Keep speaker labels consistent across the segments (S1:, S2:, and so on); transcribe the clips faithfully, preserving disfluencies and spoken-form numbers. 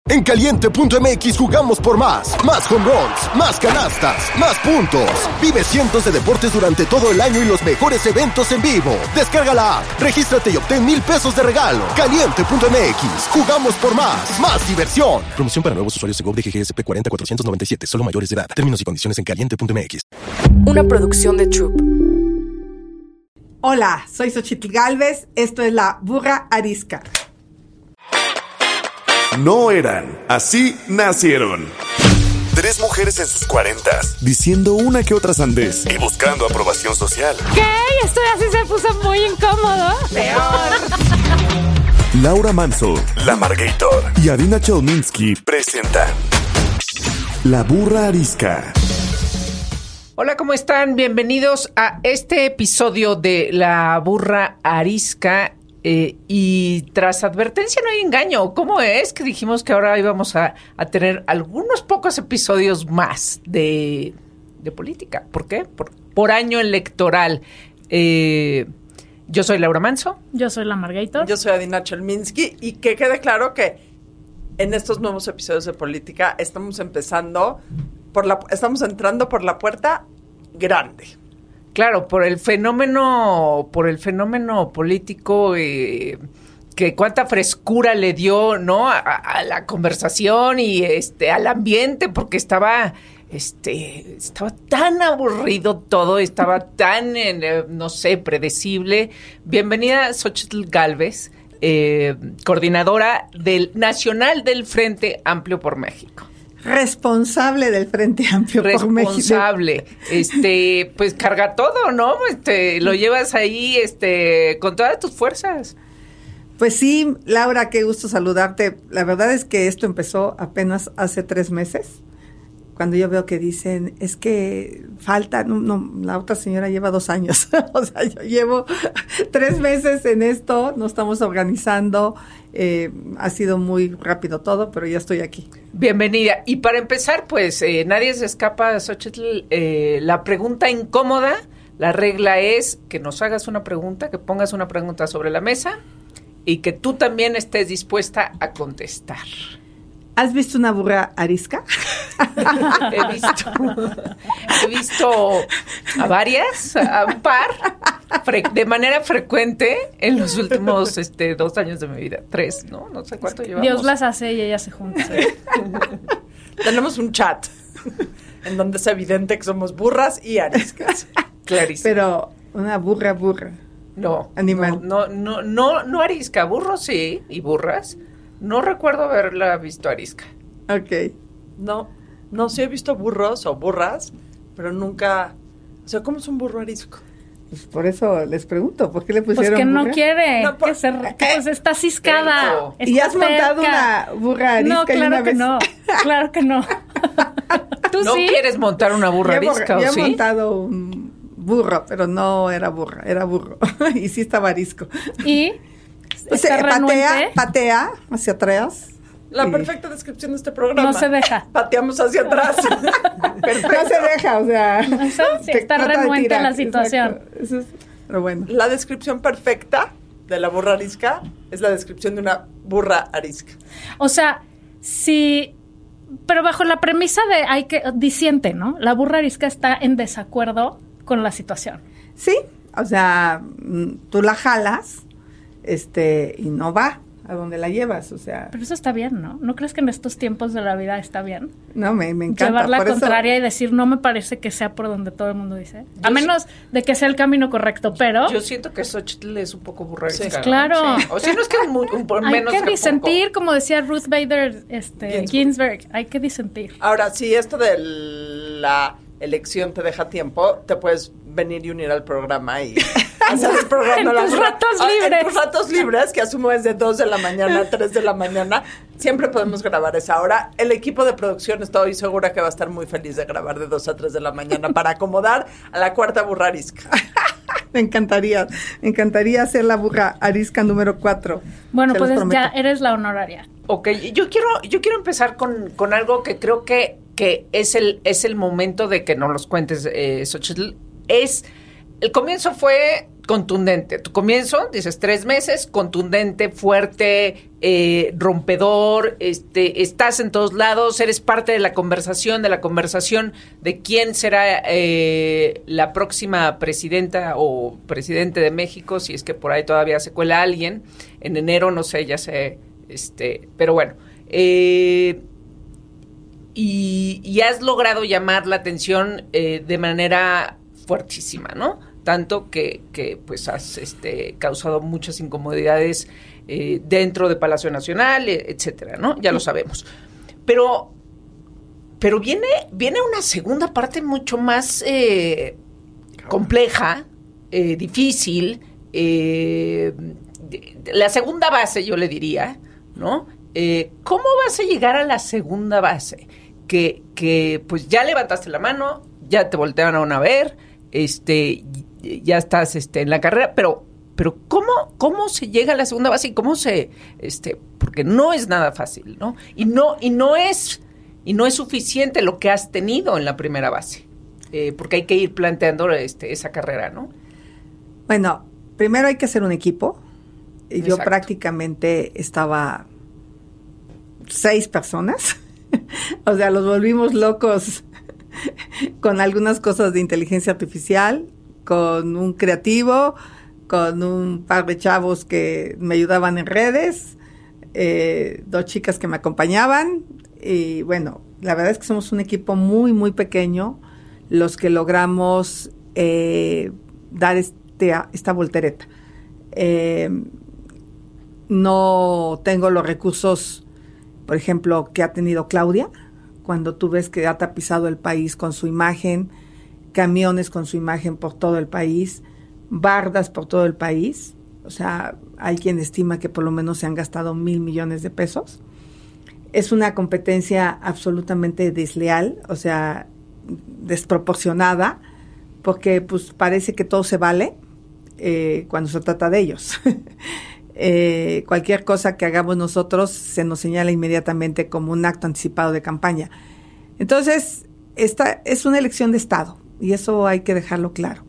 S1: En Caliente punto M X jugamos por más. Más home runs, más canastas, más puntos. Vive cientos de deportes durante todo el año y los mejores eventos en vivo. Descarga la app, regístrate y obtén mil pesos de regalo. Caliente punto M X. Jugamos por más. Más diversión. Promoción para nuevos usuarios de G O V de G G S P cuarenta cuatrocientos noventa y siete. Solo mayores de edad. Términos y condiciones en Caliente punto M X.
S2: Una producción de Troop.
S3: Hola, soy Xochitl Gálvez. Esto es La Burra Arisca.
S4: No eran, así nacieron. Tres mujeres en sus cuarentas, diciendo una que otra sandez y buscando aprobación social.
S5: ¿Qué? Esto así se puso muy incómodo.
S4: Peor. Laura Manso, La Margator y Adina Chelminsky presentan La Burra Arisca.
S6: Hola, ¿cómo están? Bienvenidos a este episodio de La Burra Arisca. Eh, y tras advertencia no hay engaño. ¿Cómo es que dijimos que ahora íbamos a, a tener algunos pocos episodios más de, de política? ¿Por qué? Por, por año electoral. Eh, yo soy Laura Manso.
S5: Yo soy La Margator.
S7: Yo soy Adina Chelminsky. Y que quede claro que en estos nuevos episodios de política estamos empezando, por la, estamos entrando por la puerta grande.
S6: Claro, por el fenómeno, por el fenómeno político, eh, que cuánta frescura le dio, ¿no? A, a la conversación y este al ambiente, porque estaba, este, estaba tan aburrido todo, estaba tan, eh, no sé, predecible. Bienvenida Xochitl Gálvez, eh, coordinadora del Nacional del Frente Amplio por México.
S3: Responsable del Frente Amplio por México.
S6: Responsable. Este, pues carga todo, ¿no? Este, lo llevas ahí, este, con todas tus fuerzas.
S3: Pues sí, Laura, qué gusto saludarte. La verdad es que esto empezó apenas hace tres meses. Cuando yo veo que dicen, es que falta, no, no, la otra señora lleva dos años. O sea, yo llevo tres meses en esto, nos estamos organizando. Eh, ha sido muy rápido todo, pero ya estoy aquí.
S6: Bienvenida. Y para empezar, pues, eh, nadie se escapa, Xochitl, eh, la pregunta incómoda. La regla es que nos hagas una pregunta, que pongas una pregunta sobre la mesa y que tú también estés dispuesta a contestar.
S3: ¿Has visto una burra arisca?
S6: He visto, he visto a varias, a un par, fre- de manera frecuente en los últimos este, dos años de mi vida. Tres, ¿no? No sé cuánto llevamos.
S5: Dios las hace y ellas se juntan.
S7: Tenemos un chat en donde es evidente que somos burras y ariscas.
S6: Clarísimo.
S3: Pero una burra, burra.
S6: No.
S3: Animal.
S6: No, no, no, no, no arisca. Burros sí, y burras. No recuerdo haberla visto arisca.
S3: Ok.
S7: No, no, sí he visto burros o burras, pero nunca... O sea, ¿cómo es un burro arisco?
S3: Pues por eso les pregunto, ¿por qué le pusieron
S5: Pues que no
S3: burra?
S5: ciscada.
S7: No, por-
S5: que se, que pues está ciscada.
S6: Pero-
S3: ¿Y
S5: está
S3: has montado
S5: terca.
S3: una burra arisca
S5: No,
S3: y
S5: claro
S3: una
S5: que
S3: vez?
S5: no. Claro que no. ¿Tú
S6: ¿No
S5: sí?
S6: quieres montar una burra
S3: Yo he
S6: arisca
S3: mor- yo
S6: o
S3: he
S6: sí?
S3: montado un burro, pero no era burra, era burro. Y sí estaba arisco.
S5: ¿Y?
S3: O sea,
S5: ¿Está
S3: patea,
S5: renuente?
S3: patea hacia atrás.
S7: La
S3: Sí.
S7: perfecta descripción de este programa.
S5: No se deja.
S7: Pateamos hacia atrás. Perfecto.
S3: No se deja, o sea.
S5: Eso sí,
S3: te
S5: está
S3: trata de
S5: renuente
S3: tirar,
S5: la situación.
S3: exacto. Eso es, pero bueno.
S7: La descripción perfecta de la burra arisca es la descripción de una burra arisca.
S5: O sea, si... Pero bajo la premisa de hay que... Diciente, ¿no? La burra arisca está en desacuerdo con la situación.
S3: Sí, o sea, mm, tú la jalas, este, y no va a donde la llevas, o sea.
S5: Pero eso está bien, ¿no? ¿No crees que en estos tiempos de la vida está bien?
S3: No, me, me encanta.
S5: Llevar la
S3: por eso-
S5: contraria y decir, no me parece que sea por donde todo el mundo dice. A
S6: Yo
S5: menos de que sea el camino correcto, pero
S6: Yo siento que Xochitl es un poco burra
S7: Sí,
S6: arisca, ¿no?
S5: claro.
S6: Sí. O sea, no es que un, mu- un por
S5: hay
S6: menos
S5: que
S6: poco.
S5: disentir, como decía Ruth Bader este,
S7: Ginsburg.
S5: Ginsburg. Hay que disentir.
S7: Ahora, si esto de la elección te deja tiempo, te puedes venir y unir al programa y hacer el programa.
S5: En
S7: La
S5: tus
S7: burra-
S5: ratos
S7: Ah,
S5: libres.
S7: En tus ratos libres, que asumo es de dos de la mañana a tres de la mañana, siempre podemos grabar esa hora. El equipo de producción estoy segura que va a estar muy feliz de grabar de dos a tres de la mañana para acomodar a la cuarta burra arisca.
S3: Me encantaría, me encantaría hacer la burra arisca número cuatro.
S5: Bueno,
S3: Te
S5: pues
S3: los
S5: es-
S3: prometo.
S5: ya eres la honoraria.
S6: Ok, yo quiero, yo quiero empezar con, con algo que creo que, que es el, es el momento de que nos los cuentes, eh, Xochitl. Es, el comienzo fue contundente. Tu comienzo, dices tres meses, contundente, fuerte, eh, rompedor, este, estás en todos lados, eres parte de la conversación, de la conversación de quién será eh, la próxima presidenta o presidente de México, si es que por ahí todavía se cuela alguien. En enero, no sé, ya sé, este, pero bueno. Eh, y, y has logrado llamar la atención eh, de manera fuertísima, ¿no? Tanto que, que pues has este, causado muchas incomodidades eh, dentro de Palacio Nacional, etcétera, ¿no? Ya lo sabemos. Pero, pero viene, viene una segunda parte mucho más eh, compleja, eh, difícil, eh, la segunda base, yo le diría, ¿no? Eh, ¿Cómo vas a llegar a la segunda base? Que, que pues ya levantaste la mano, ya te voltearon a ver, este, ya estás este, en la carrera, pero, pero ¿cómo, cómo se llega a la segunda base y cómo se, este, porque no es nada fácil, ¿no? Y no, y no es, y no es suficiente lo que has tenido en la primera base, eh, porque hay que ir planteando este, esa carrera, ¿no?
S3: Bueno, primero hay que hacer un equipo. Yo
S6: Exacto.
S3: prácticamente estaba seis personas, o sea, los volvimos locos con algunas cosas de inteligencia artificial, con un creativo, con un par de chavos que me ayudaban en redes, eh, dos chicas que me acompañaban, y bueno, la verdad es que somos un equipo muy, muy pequeño, los que logramos eh, dar este, esta voltereta. Eh, no tengo los recursos, por ejemplo, que ha tenido Claudia, cuando tú ves que ha tapizado el país con su imagen, camiones con su imagen por todo el país, bardas por todo el país. O sea, hay quien estima que por lo menos se han gastado mil millones de pesos. Es una competencia absolutamente desleal, o sea, desproporcionada, porque pues parece que todo se vale eh, cuando se trata de ellos. Eh, cualquier cosa que hagamos nosotros se nos señala inmediatamente como un acto anticipado de campaña. Entonces, esta es una elección de Estado y eso hay que dejarlo claro.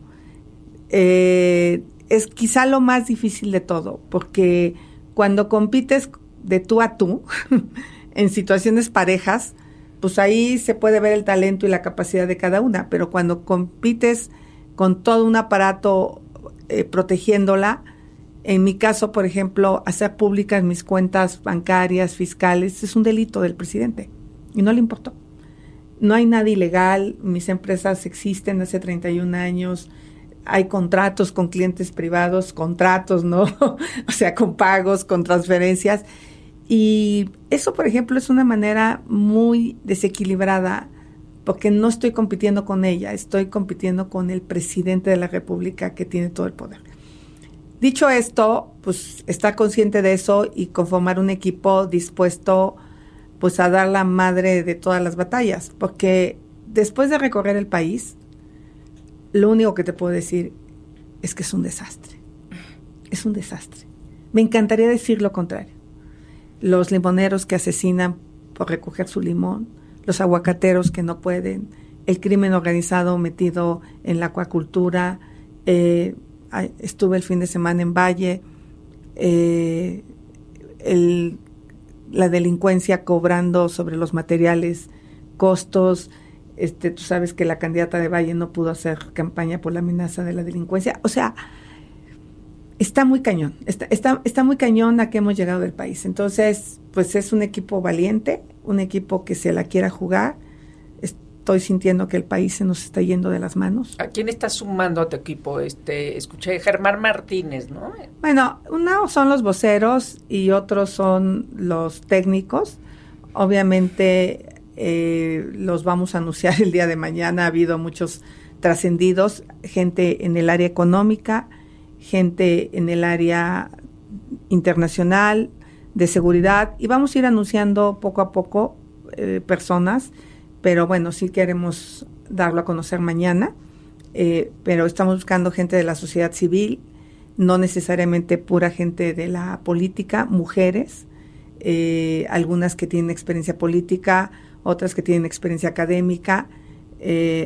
S3: Eh, es quizá lo más difícil de todo, porque cuando compites de tú a tú, en situaciones parejas, pues ahí se puede ver el talento y la capacidad de cada una, pero cuando compites con todo un aparato eh, protegiéndola, en mi caso, por ejemplo, hacer públicas mis cuentas bancarias, fiscales, es un delito del presidente y no le importó. No hay nada ilegal, mis empresas existen hace treinta y un años, hay contratos con clientes privados, contratos, ¿no? O sea, con pagos, con transferencias. Y eso, por ejemplo, es una manera muy desequilibrada porque no estoy compitiendo con ella, estoy compitiendo con el presidente de la República que tiene todo el poder. Dicho esto, pues estar consciente de eso y conformar un equipo dispuesto pues a dar la madre de todas las batallas, porque después de recorrer el país, lo único que te puedo decir es que es un desastre, es un desastre. Me encantaría decir lo contrario. Los limoneros que asesinan por recoger su limón, los aguacateros que no pueden, el crimen organizado metido en la acuacultura, eh, estuve el fin de semana en Valle, eh, el, la delincuencia cobrando sobre los materiales, costos. Este, tú sabes que la candidata de Valle no pudo hacer campaña por la amenaza de la delincuencia. O sea, está muy cañón, está, está, está muy cañón a que hemos llegado del país. Entonces, pues es un equipo valiente, un equipo que se la quiera jugar. Estoy sintiendo que el país se nos está yendo de las manos.
S6: ¿A quién estás sumando a tu equipo? Este, escuché Germán Martínez, ¿no?
S3: Bueno, uno son los voceros y otros son los técnicos. Obviamente eh, los vamos a anunciar el día de mañana. Ha habido muchos trascendidos, gente en el área económica, gente en el área internacional, de seguridad, y vamos a ir anunciando poco a poco eh, personas. Pero bueno, sí queremos darlo a conocer mañana, eh, pero estamos buscando gente de la sociedad civil, no necesariamente pura gente de la política, mujeres, eh, algunas que tienen experiencia política, otras que tienen experiencia académica, eh,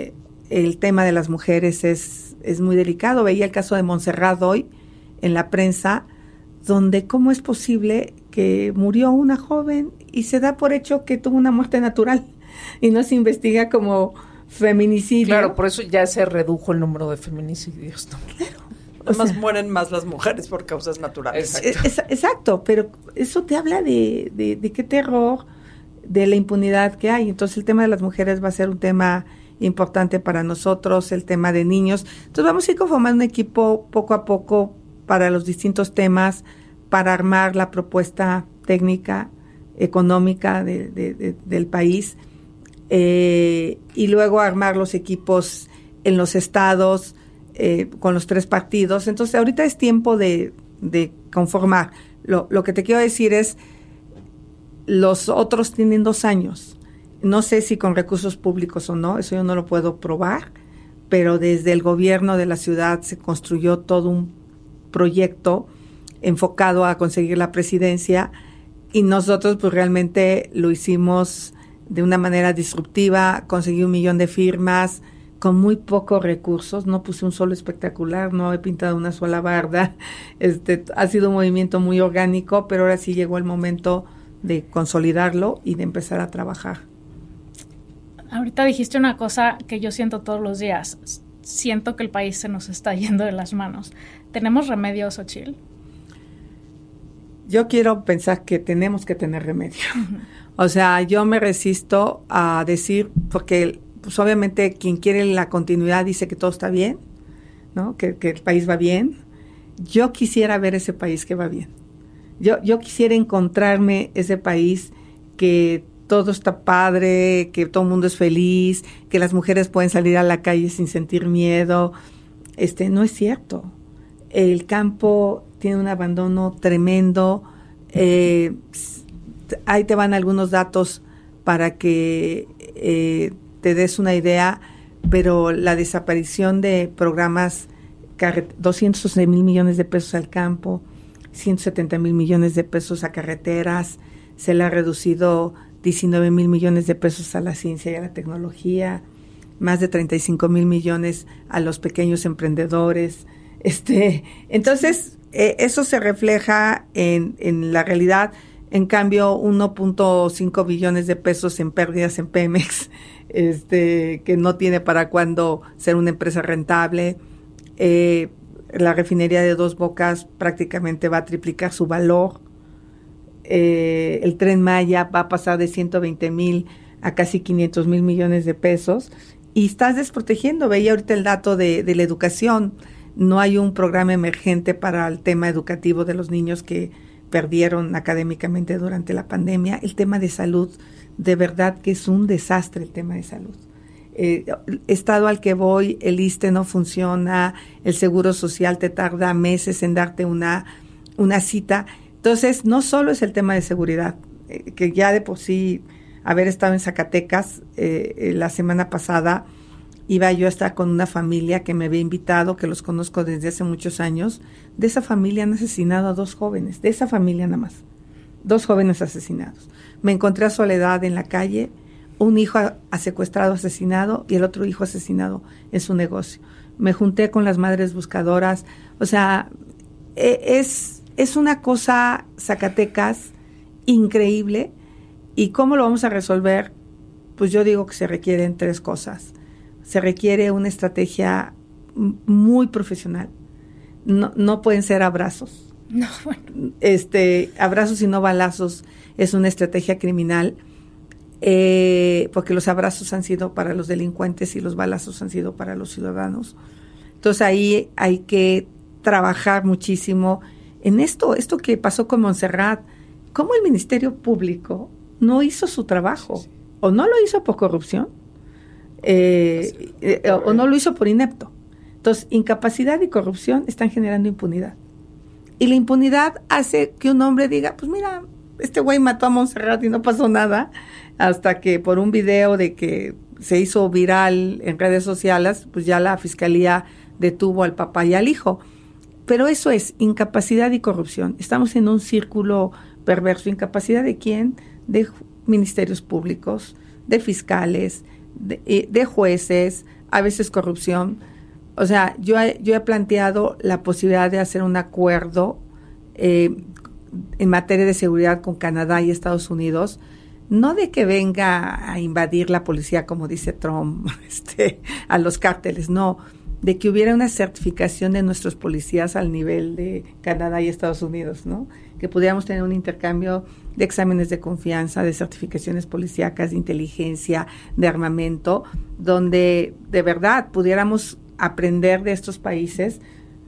S3: el tema de las mujeres es, es muy delicado. Veía el caso de Montserrat hoy en la prensa, donde cómo es posible que murió una joven y se da por hecho que tuvo una muerte natural y no se investiga como feminicidio.
S6: Claro, por eso ya se redujo el número de feminicidios, ¿no?
S3: Claro.
S7: Además
S3: O sea,
S7: mueren más las mujeres por causas naturales.
S6: Exacto.
S3: Es, es, exacto, pero eso te habla de, de, de qué terror, de la impunidad que hay. Entonces el tema de las mujeres va a ser un tema importante para nosotros, el tema de niños. Entonces vamos a ir conformando un equipo poco a poco para los distintos temas, para armar la propuesta técnica, económica de, de, de, del país, eh, y luego armar los equipos en los estados, eh, con los tres partidos. Entonces ahorita es tiempo de, de conformar. Lo, lo que te quiero decir es, los otros tienen dos años. No sé si con recursos públicos o no, eso yo no lo puedo probar, pero desde el gobierno de la ciudad se construyó todo un proyecto enfocado a conseguir la presidencia y nosotros pues realmente lo hicimos de una manera disruptiva, conseguí un millón de firmas con muy pocos recursos, no puse un solo espectacular, no he pintado una sola barda, este, ha sido un movimiento muy orgánico, pero ahora sí llegó el momento de consolidarlo y de empezar a trabajar.
S5: Ahorita dijiste una cosa que yo siento todos los días. Siento que el país se nos está yendo de las manos. ¿Tenemos remedio, Xochitl?
S3: Yo quiero pensar que tenemos que tener remedio. Uh-huh. O sea, yo me resisto a decir, porque pues obviamente quien quiere la continuidad dice que todo está bien, ¿no? Que, que el país va bien. Yo quisiera ver ese país que va bien. Yo, yo quisiera encontrarme ese país que todo está padre, que todo el mundo es feliz, que las mujeres pueden salir a la calle sin sentir miedo. Este, no es cierto. El campo tiene un abandono tremendo. Eh, ahí te van algunos datos para que eh, te des una idea, pero la desaparición de programas, doscientos once mil millones de pesos al campo, ciento setenta mil millones de pesos a carreteras, se le ha reducido diecinueve mil millones de pesos a la ciencia y a la tecnología, más de treinta y cinco mil millones a los pequeños emprendedores. Este, entonces, eh, eso se refleja en, en la realidad. En cambio, uno punto cinco billones de pesos en pérdidas en Pemex, este, que no tiene para cuándo ser una empresa rentable. Eh, la refinería de Dos Bocas prácticamente va a triplicar su valor. Eh, el Tren Maya va a pasar de ciento veinte mil a casi quinientos mil millones de pesos y estás desprotegiendo. Veía ahorita el dato de, de la educación. No hay un programa emergente para el tema educativo de los niños que perdieron académicamente durante la pandemia. El tema de salud, de verdad que es un desastre el tema de salud. Eh, estado al que voy, el I S S S T E no funciona, el Seguro Social te tarda meses en darte una, una cita. Entonces, no solo es el tema de seguridad, eh, que ya de por sí, haber estado en Zacatecas eh, eh, la semana pasada, iba yo a estar con una familia que me había invitado, que los conozco desde hace muchos años. De esa familia han asesinado a dos jóvenes, de esa familia nada más, dos jóvenes asesinados. Me encontré a Soledad en la calle, un hijo a, a secuestrado, asesinado, y el otro hijo asesinado en su negocio. Me junté con las madres buscadoras, o sea, eh, es... Es una cosa, Zacatecas, increíble. ¿Y cómo lo vamos a resolver? Pues yo digo que se requieren tres cosas. Se requiere una estrategia muy profesional. No, no pueden ser abrazos.
S5: No, bueno.
S3: Este, abrazos y no balazos es una estrategia criminal, eh, porque los abrazos han sido para los delincuentes y los balazos han sido para los ciudadanos. Entonces ahí hay que trabajar muchísimo en esto, esto que pasó con Montserrat. ¿Cómo el Ministerio Público no hizo su trabajo? Sí, sí. O no lo hizo por corrupción, eh, sí, eh, o no lo hizo por inepto. Entonces, incapacidad y corrupción están generando impunidad. Y la impunidad hace que un hombre diga, pues mira, este güey mató a Montserrat y no pasó nada, hasta que por un video de que se hizo viral en redes sociales, pues ya la fiscalía detuvo al papá y al hijo. Pero eso es incapacidad y corrupción. Estamos en un círculo perverso. ¿Incapacidad de quién? De ministerios públicos, de fiscales, de, de jueces, a veces corrupción. O sea, yo he, yo he planteado la posibilidad de hacer un acuerdo eh, en materia de seguridad con Canadá y Estados Unidos, no de que venga a invadir la policía, como dice Trump, este, a los cárteles, no, de que hubiera una certificación de nuestros policías al nivel de Canadá y Estados Unidos, ¿no? Que pudiéramos tener un intercambio de exámenes de confianza, de certificaciones policíacas, de inteligencia, de armamento, donde de verdad pudiéramos aprender de estos países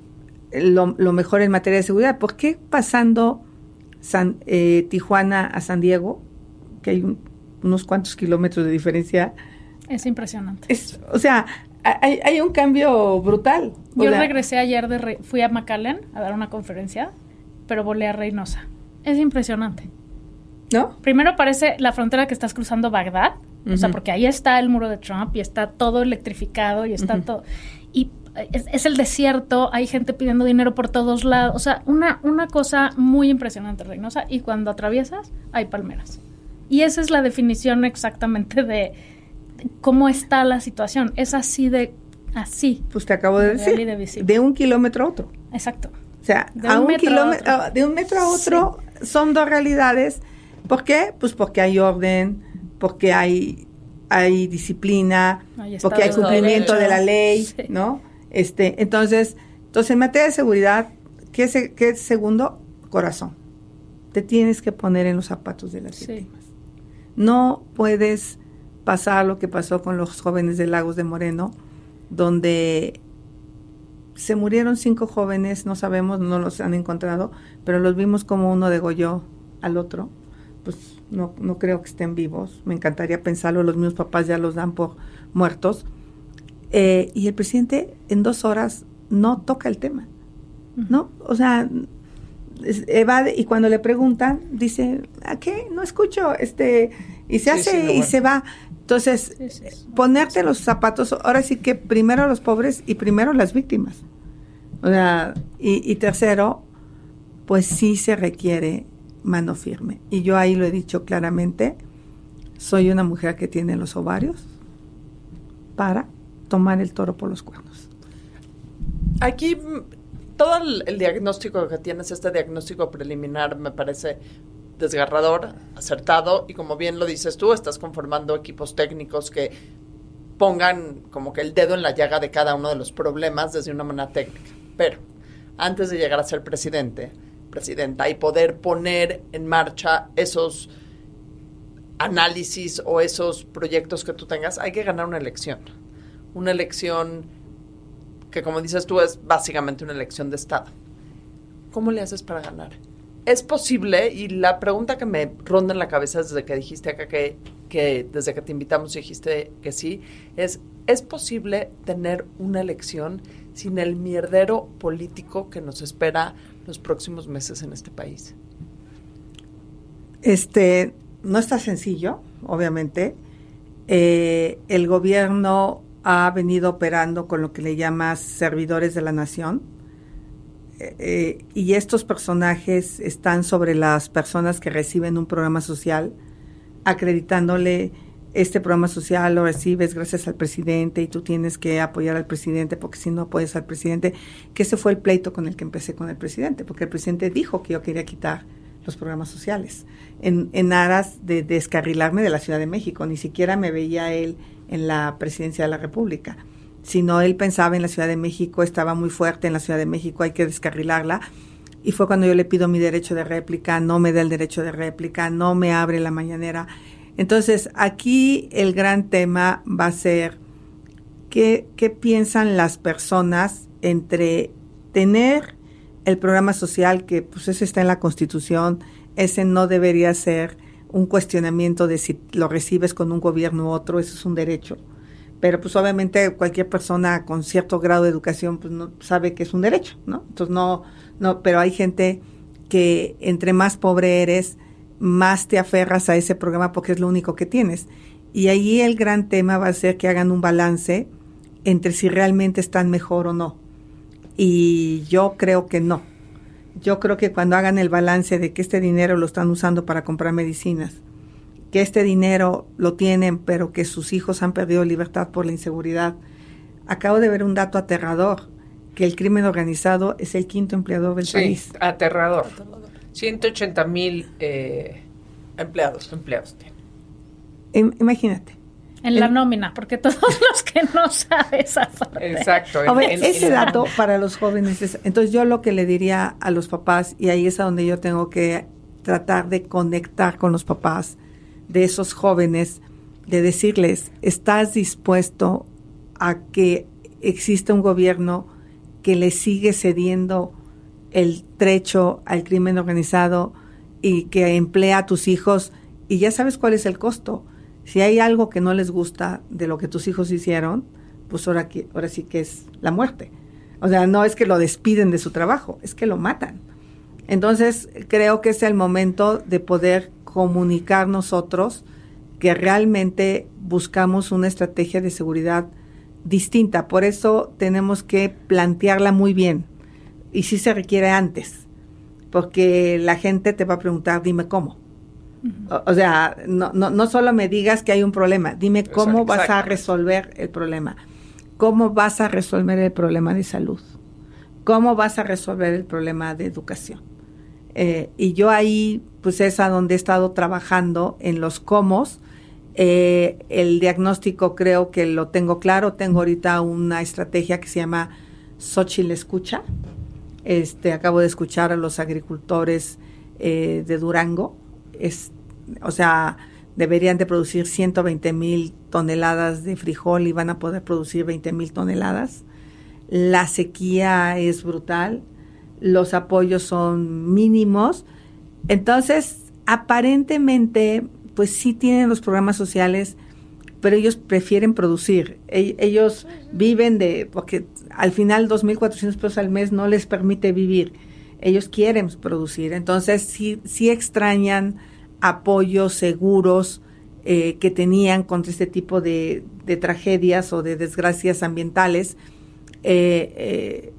S3: lo, lo mejor en materia de seguridad. ¿Por qué pasando San, eh, Tijuana a San Diego, que hay un, unos cuantos kilómetros de diferencia?
S5: Es impresionante.
S3: Es, o sea, hay, hay un cambio brutal.
S5: Yo
S3: o sea,
S5: regresé ayer, de Re- fui a McAllen a dar una conferencia, pero volé a Reynosa. Es impresionante.
S3: ¿no?
S5: Primero parece la frontera que estás cruzando Bagdad, uh-huh. o sea, porque ahí está el muro de Trump y está todo electrificado y está uh-huh. todo... Y es, es el desierto, hay gente pidiendo dinero por todos lados, o sea, una, una cosa muy impresionante, Reynosa, y cuando atraviesas hay palmeras. Y esa es la definición exactamente de, de cómo está la situación, es así de, así.
S3: Pues te acabo de, de decir, de, de un kilómetro a otro.
S5: Exacto.
S3: O sea,
S5: de
S3: a
S5: un,
S3: un
S5: kilómetro
S3: a de un metro a otro sí. Son dos realidades. ¿Por qué? Pues porque hay orden, porque hay... hay disciplina, porque hay cumplimiento de, de la ley, sí. ¿no? Este, entonces, entonces en materia de seguridad, ¿qué es, qué es segundo? Corazón. Te tienes que poner en los zapatos de las sí. víctimas. No puedes pasar lo que pasó con los jóvenes de Lagos de Moreno, donde se murieron cinco jóvenes, no sabemos, no los han encontrado, pero los vimos como uno degolló al otro. Pues no, no creo que estén vivos, me encantaría pensarlo, los mismos papás ya los dan por muertos, eh, y el presidente en dos horas no toca el tema, ¿no? O sea, evade, y cuando le preguntan, dice, ¿a qué? No escucho, este, y se sí, hace sí, no, y bueno. se va. Entonces, sí, sí, sí. ponerte los zapatos, ahora sí que primero los pobres y primero las víctimas. O sea, y, y tercero, pues sí se requiere mano firme. Y yo ahí lo he dicho claramente, soy una mujer que tiene los ovarios para tomar el toro por los cuernos.
S7: Aquí todo el, el diagnóstico que tienes, este diagnóstico preliminar, me parece desgarrador, acertado, y como bien lo dices tú, estás conformando equipos técnicos que pongan como que el dedo en la llaga de cada uno de los problemas desde una manera técnica. Pero antes de llegar a ser presidente, presidenta, y poder poner en marcha esos análisis o esos proyectos que tú tengas, hay que ganar una elección. Una elección que, como dices tú, es básicamente una elección de Estado. ¿Cómo le haces para ganar? Es posible, y la pregunta que me ronda en la cabeza desde que dijiste acá que, que desde que te invitamos dijiste que sí, es, ¿es posible tener una elección sin el mierdero político que nos espera los próximos meses en este país?
S3: Este, no está sencillo, obviamente. Eh, el gobierno ha venido operando con lo que le llamas servidores de la nación, eh, eh, y estos personajes están sobre las personas que reciben un programa social, acreditándole este programa social lo recibes gracias al presidente y tú tienes que apoyar al presidente porque si no apoyas al presidente, que ese fue el pleito con el que empecé con el presidente, porque el presidente dijo que yo quería quitar los programas sociales en, en aras de descarrilarme de la Ciudad de México. Ni siquiera me veía él en la presidencia de la República, sino él pensaba en la Ciudad de México, estaba muy fuerte en la Ciudad de México, hay que descarrilarla. Y fue cuando yo le pido mi derecho de réplica, no me da el derecho de réplica, no me abre la mañanera. Entonces, aquí el gran tema va a ser qué, qué piensan las personas entre tener el programa social, que pues ese está en la Constitución, ese no debería ser un cuestionamiento de si lo recibes con un gobierno u otro, eso es un derecho. Pero pues obviamente cualquier persona con cierto grado de educación pues no sabe que es un derecho, ¿no? Entonces no, no, pero hay gente que entre más pobre eres, más te aferras a ese programa porque es lo único que tienes. Y ahí el gran tema va a ser que hagan un balance entre si realmente están mejor o no. Y yo creo que no. Yo creo que cuando hagan el balance de que este dinero lo están usando para comprar medicinas, que este dinero lo tienen, pero que sus hijos han perdido libertad por la inseguridad, acabo de ver un dato aterrador, que el crimen organizado es el quinto empleador del
S6: sí,
S3: país.
S6: aterrador. ciento ochenta mil eh,
S7: empleados.
S6: empleados.
S3: Imagínate.
S5: En el, la nómina, porque todos los que no saben esa parte.
S6: Exacto.
S3: A ver,
S6: en,
S3: ese
S6: en
S3: dato para los jóvenes es, entonces yo lo que le diría a los papás, y ahí es a donde yo tengo que tratar de conectar con los papás de esos jóvenes, de decirles, ¿estás dispuesto a que exista un gobierno que le sigue cediendo el trecho al crimen organizado y que emplea a tus hijos? Y ya sabes cuál es el costo. Si hay algo que no les gusta de lo que tus hijos hicieron, pues ahora, que, ahora sí que es la muerte. O sea, no es que lo despiden de su trabajo, es que lo matan. Entonces, creo que es el momento de poder comunicar nosotros que realmente buscamos una estrategia de seguridad distinta. Por eso tenemos que plantearla muy bien. Y sí se requiere antes, porque la gente te va a preguntar, dime cómo. O, o sea, no, no, no solo me digas que hay un problema, dime cómo
S6: Exacto.
S3: vas a resolver el problema. ¿Cómo vas a resolver el problema de salud? ¿Cómo vas a resolver el problema de educación? Eh, y yo ahí, pues es a donde he estado trabajando en los cómo. Eh, el diagnóstico creo que lo tengo claro. Tengo ahorita una estrategia que se llama Xochitl Escucha. Este, acabo de escuchar a los agricultores eh, de Durango. Es, o sea, deberían de producir ciento veinte mil toneladas de frijol y van a poder producir veinte mil toneladas. La sequía es brutal, los apoyos son mínimos. Entonces, aparentemente, pues sí tienen los programas sociales, pero ellos prefieren producir. E- ellos viven de, porque al final dos mil cuatrocientos pesos al mes no les permite vivir. Ellos quieren producir, entonces sí, sí extrañan apoyos seguros eh, que tenían contra este tipo de, de tragedias o de desgracias ambientales. Eh, eh,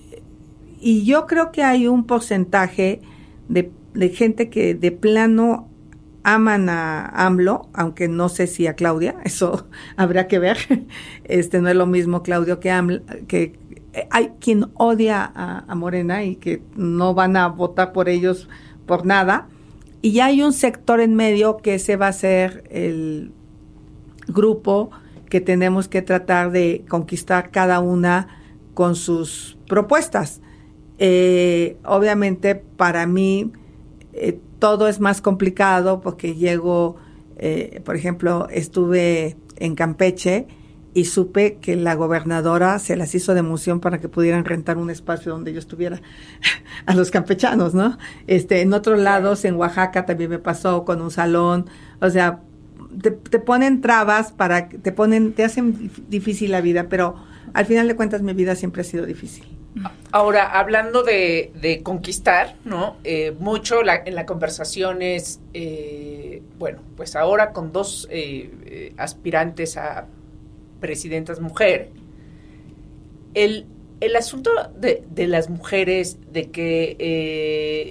S3: y yo creo que hay un porcentaje de, de gente que de plano aman a AMLO, aunque no sé si a Claudia, eso habrá que ver. Este no es lo mismo Claudio que AMLO, que hay quien odia a, a Morena y que no van a votar por ellos por nada. Y ya hay un sector en medio que ese va a ser el grupo que tenemos que tratar de conquistar cada una con sus propuestas. Eh, obviamente para mí eh, todo es más complicado porque llego, eh, por ejemplo, estuve en Campeche y supe que la gobernadora se las hizo de emoción para que pudieran rentar un espacio donde yo estuviera a los campechanos, ¿no? Este, en otros lados, en Oaxaca también me pasó con un salón, o sea, te, te ponen trabas para, te ponen, te hacen difícil la vida, pero al final de cuentas mi vida siempre ha sido difícil.
S6: Ahora, hablando de, de conquistar, ¿no? Eh, mucho la, en la conversación es, eh, bueno, pues ahora con dos eh, eh, aspirantes a presidentas mujer, el, el asunto de, de las mujeres, de que eh,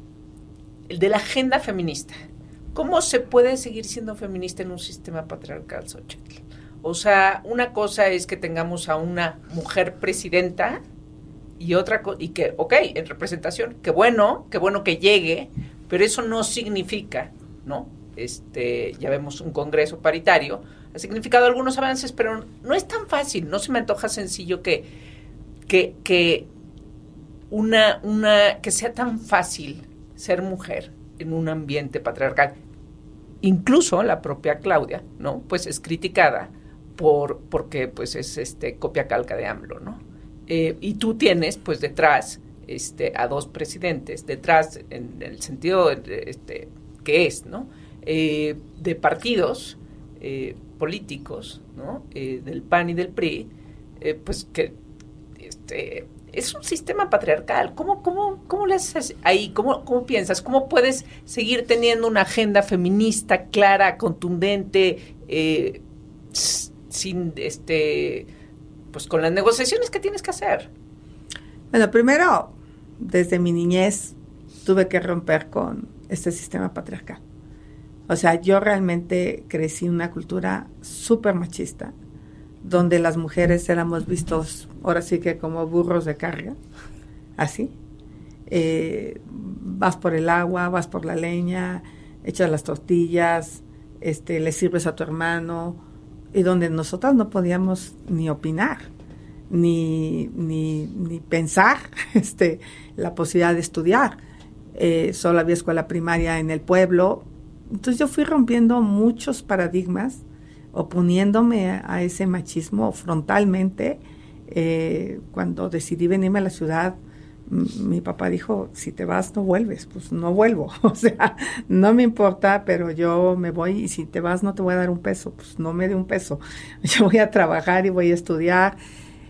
S6: el de la agenda feminista, ¿cómo se puede seguir siendo feminista en un sistema patriarcal, Xochitl? O sea, una cosa es que tengamos a una mujer presidenta y otra cosa, y que, ok, en representación, qué bueno, qué bueno que llegue, pero eso no significa, ¿no? Este, ya vemos un congreso paritario, ha significado algunos avances, pero no es tan fácil, no se me antoja sencillo que, que, que una, una, que sea tan fácil ser mujer en un ambiente patriarcal. Incluso la propia Claudia, ¿no? Pues es criticada por, porque pues es este copia calca de AMLO, ¿no? Eh, y tú tienes pues detrás este a dos presidentes, detrás en el sentido este que es, ¿no? Eh, de partidos eh, políticos, ¿no? Eh, del P A N y del P R I, eh, pues que este es un sistema patriarcal. ¿Cómo, cómo, cómo le haces ahí? ¿Cómo, cómo piensas? ¿Cómo puedes seguir teniendo una agenda feminista clara, contundente, eh, sin este, pues con las negociaciones que tienes que hacer?
S3: Bueno, primero, desde mi niñez tuve que romper con este sistema patriarcal. O sea, yo realmente crecí en una cultura súper machista, donde las mujeres éramos vistos, ahora sí que como burros de carga, así. Eh, vas por el agua, vas por la leña, echas las tortillas, este, le sirves a tu hermano, y donde nosotras no podíamos ni opinar, ni, ni, ni pensar este, la posibilidad de estudiar. Eh, solo había escuela primaria en el pueblo. Entonces yo fui rompiendo muchos paradigmas, oponiéndome a, a ese machismo frontalmente. Eh, cuando decidí venirme a la ciudad, m- mi papá dijo, si te vas no vuelves. Pues no vuelvo, o sea, no me importa, pero yo me voy, y si te vas no te voy a dar un peso. Pues no me dé un peso, yo voy a trabajar y voy a estudiar.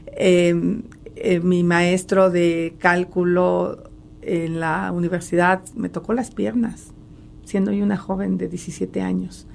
S3: Eh, eh, mi maestro de cálculo en la universidad me tocó las piernas, siendo yo una joven de diecisiete años.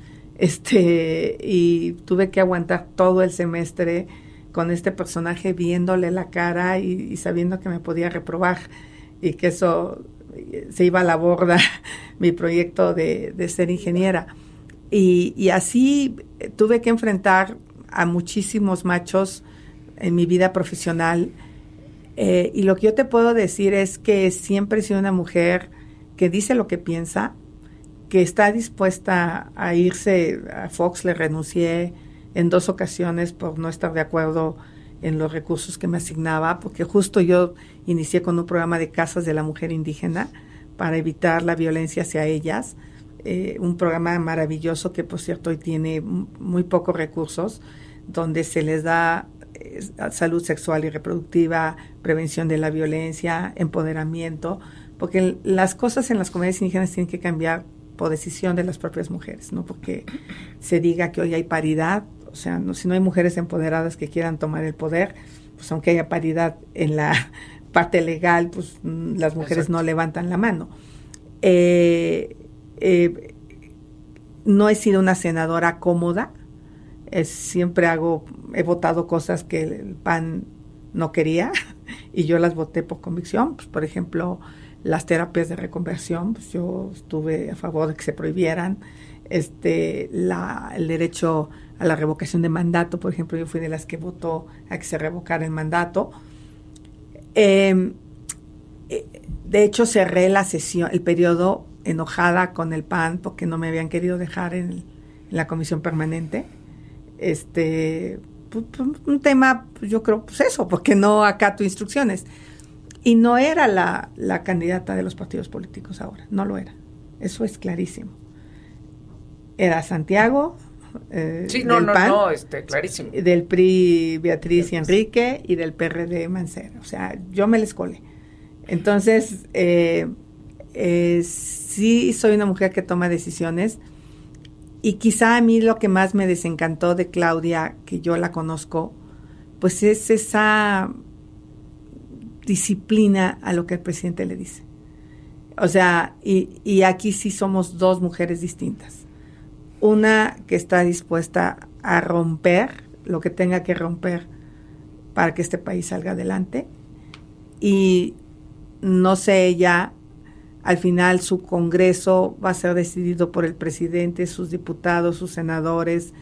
S3: Este, y tuve que aguantar todo el semestre con este personaje viéndole la cara y, y sabiendo que me podía reprobar y que eso se iba a la borda, mi proyecto de, de ser ingeniera. Y, y así tuve que enfrentar a muchísimos machos en mi vida profesional. Eh, y lo que yo te puedo decir es que siempre he sido una mujer que dice lo que piensa, que está dispuesta a irse. A Fox le renuncié en dos ocasiones por no estar de acuerdo en los recursos que me asignaba, porque justo yo inicié con un programa de casas de la mujer indígena para evitar la violencia hacia ellas, eh, un programa maravilloso que por cierto hoy tiene muy pocos recursos, donde se les da eh, salud sexual y reproductiva, prevención de la violencia, empoderamiento, porque las cosas en las comunidades indígenas tienen que cambiar por decisión de las propias mujeres, no porque se diga que hoy hay paridad. O sea, no, si no hay mujeres empoderadas que quieran tomar el poder, pues aunque haya paridad en la parte legal, pues las mujeres Exacto. no levantan la mano. Eh, eh, no he sido una senadora cómoda, eh, siempre hago, he votado cosas que el P A N no quería y yo las voté por convicción. Pues, por ejemplo, las terapias de reconversión, pues yo estuve a favor de que se prohibieran. Este, la, el derecho a la revocación de mandato, por ejemplo, yo fui de las que votó a que se revocara el mandato. Eh, de hecho, cerré la sesión, el periodo enojada con el P A N porque no me habían querido dejar en, el, en la comisión permanente. Este, pues, un tema, yo creo, pues eso, porque no acato instrucciones. Y no era la, la candidata de los partidos políticos ahora, no lo era. Eso es clarísimo. Era Santiago, eh,
S6: sí, no,
S3: del
S6: no,
S3: P A N,
S6: no, este, clarísimo.
S3: Del P R I Beatriz y Enrique y del P R D Mancera. O sea, yo me les colé. Entonces, eh, eh, sí soy una mujer que toma decisiones y quizá a mí lo que más me desencantó de Claudia, que yo la conozco, pues es esa disciplina a lo que el presidente le dice. O sea, y, y aquí sí somos dos mujeres distintas. Una que está dispuesta a romper lo que tenga que romper para que este país salga adelante. Y no sé, ella, al final su Congreso va a ser decidido por el presidente, sus diputados, sus senadores.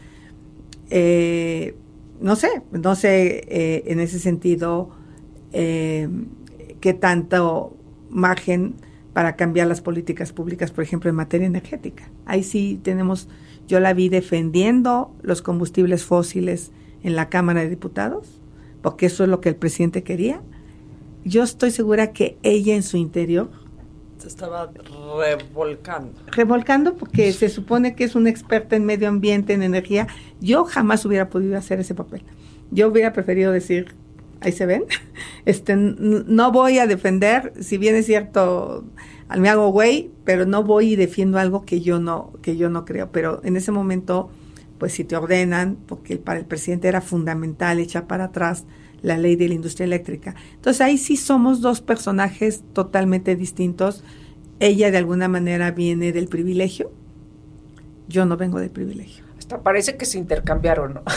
S3: Eh, no sé, no sé eh, en ese sentido eh, qué tanto margen para cambiar las políticas públicas, por ejemplo, en materia energética. Ahí sí tenemos, yo la vi defendiendo los combustibles fósiles en la Cámara de Diputados, porque eso es lo que el presidente quería. Yo estoy segura que ella en su interior
S7: se estaba revolcando.
S3: Revolcando porque se supone que es una experta en medio ambiente, en energía. Yo jamás hubiera podido hacer ese papel. Yo hubiera preferido decir, ahí se ven, este, no voy a defender, si bien es cierto, me hago güey, pero no voy y defiendo algo que yo no, que yo no creo. Pero en ese momento, pues si te ordenan, porque para el presidente era fundamental echar para atrás la ley de la industria eléctrica. Entonces ahí sí somos dos personajes totalmente distintos. Ella de alguna manera viene del privilegio, yo no vengo del privilegio.
S6: Hasta parece que se intercambiaron, ¿no?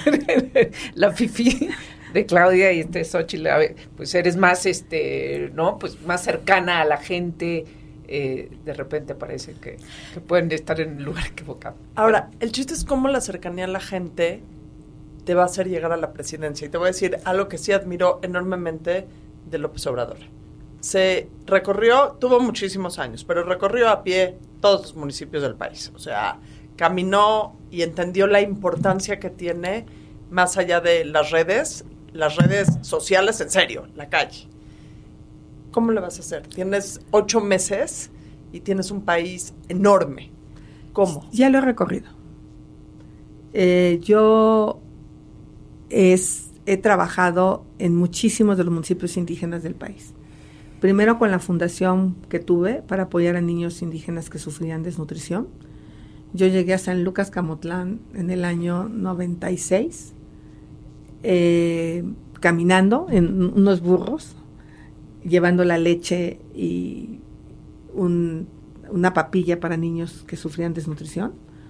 S6: La fifí de Claudia y este Xóchitl, pues eres más, este, ¿no? Pues más cercana a la gente, eh, de repente parece que, que pueden estar en el lugar equivocado.
S7: Ahora, el chiste es cómo la cercanía a la gente te va a hacer llegar a la presidencia. Y te voy a decir algo que sí admiro enormemente de López Obrador. Se recorrió, tuvo muchísimos años, pero recorrió a pie todos los municipios del país. O sea, caminó y entendió la importancia que tiene, más allá de las redes, las redes sociales, en serio, la calle. ¿Cómo le vas a hacer? Tienes ocho meses y tienes un país enorme. ¿Cómo?
S3: Ya lo he recorrido. Eh, yo es, he trabajado en muchísimos de los municipios indígenas del país. Primero con la fundación que tuve para apoyar a niños indígenas que sufrían desnutrición. Yo llegué a San Lucas Camotlán en el año noventa y seis, eh, caminando en unos burros, llevando la leche y un, una papilla para niños que sufrían desnutrición.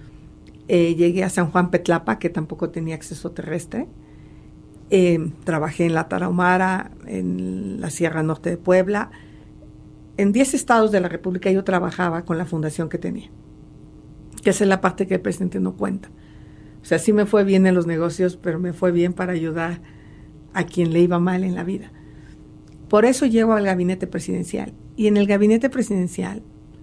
S3: Eh, llegué a San Juan Petlapa, que tampoco tenía acceso terrestre. Eh, trabajé en la Tarahumara, en la Sierra Norte de Puebla. En diez estados de la República yo trabajaba con la fundación que tenía, que esa es la parte que el presidente no cuenta. O sea, sí me fue bien en los negocios, pero me fue bien para ayudar a quien le iba mal en la vida. Por eso llego al gabinete presidencial. Y en el gabinete presidencial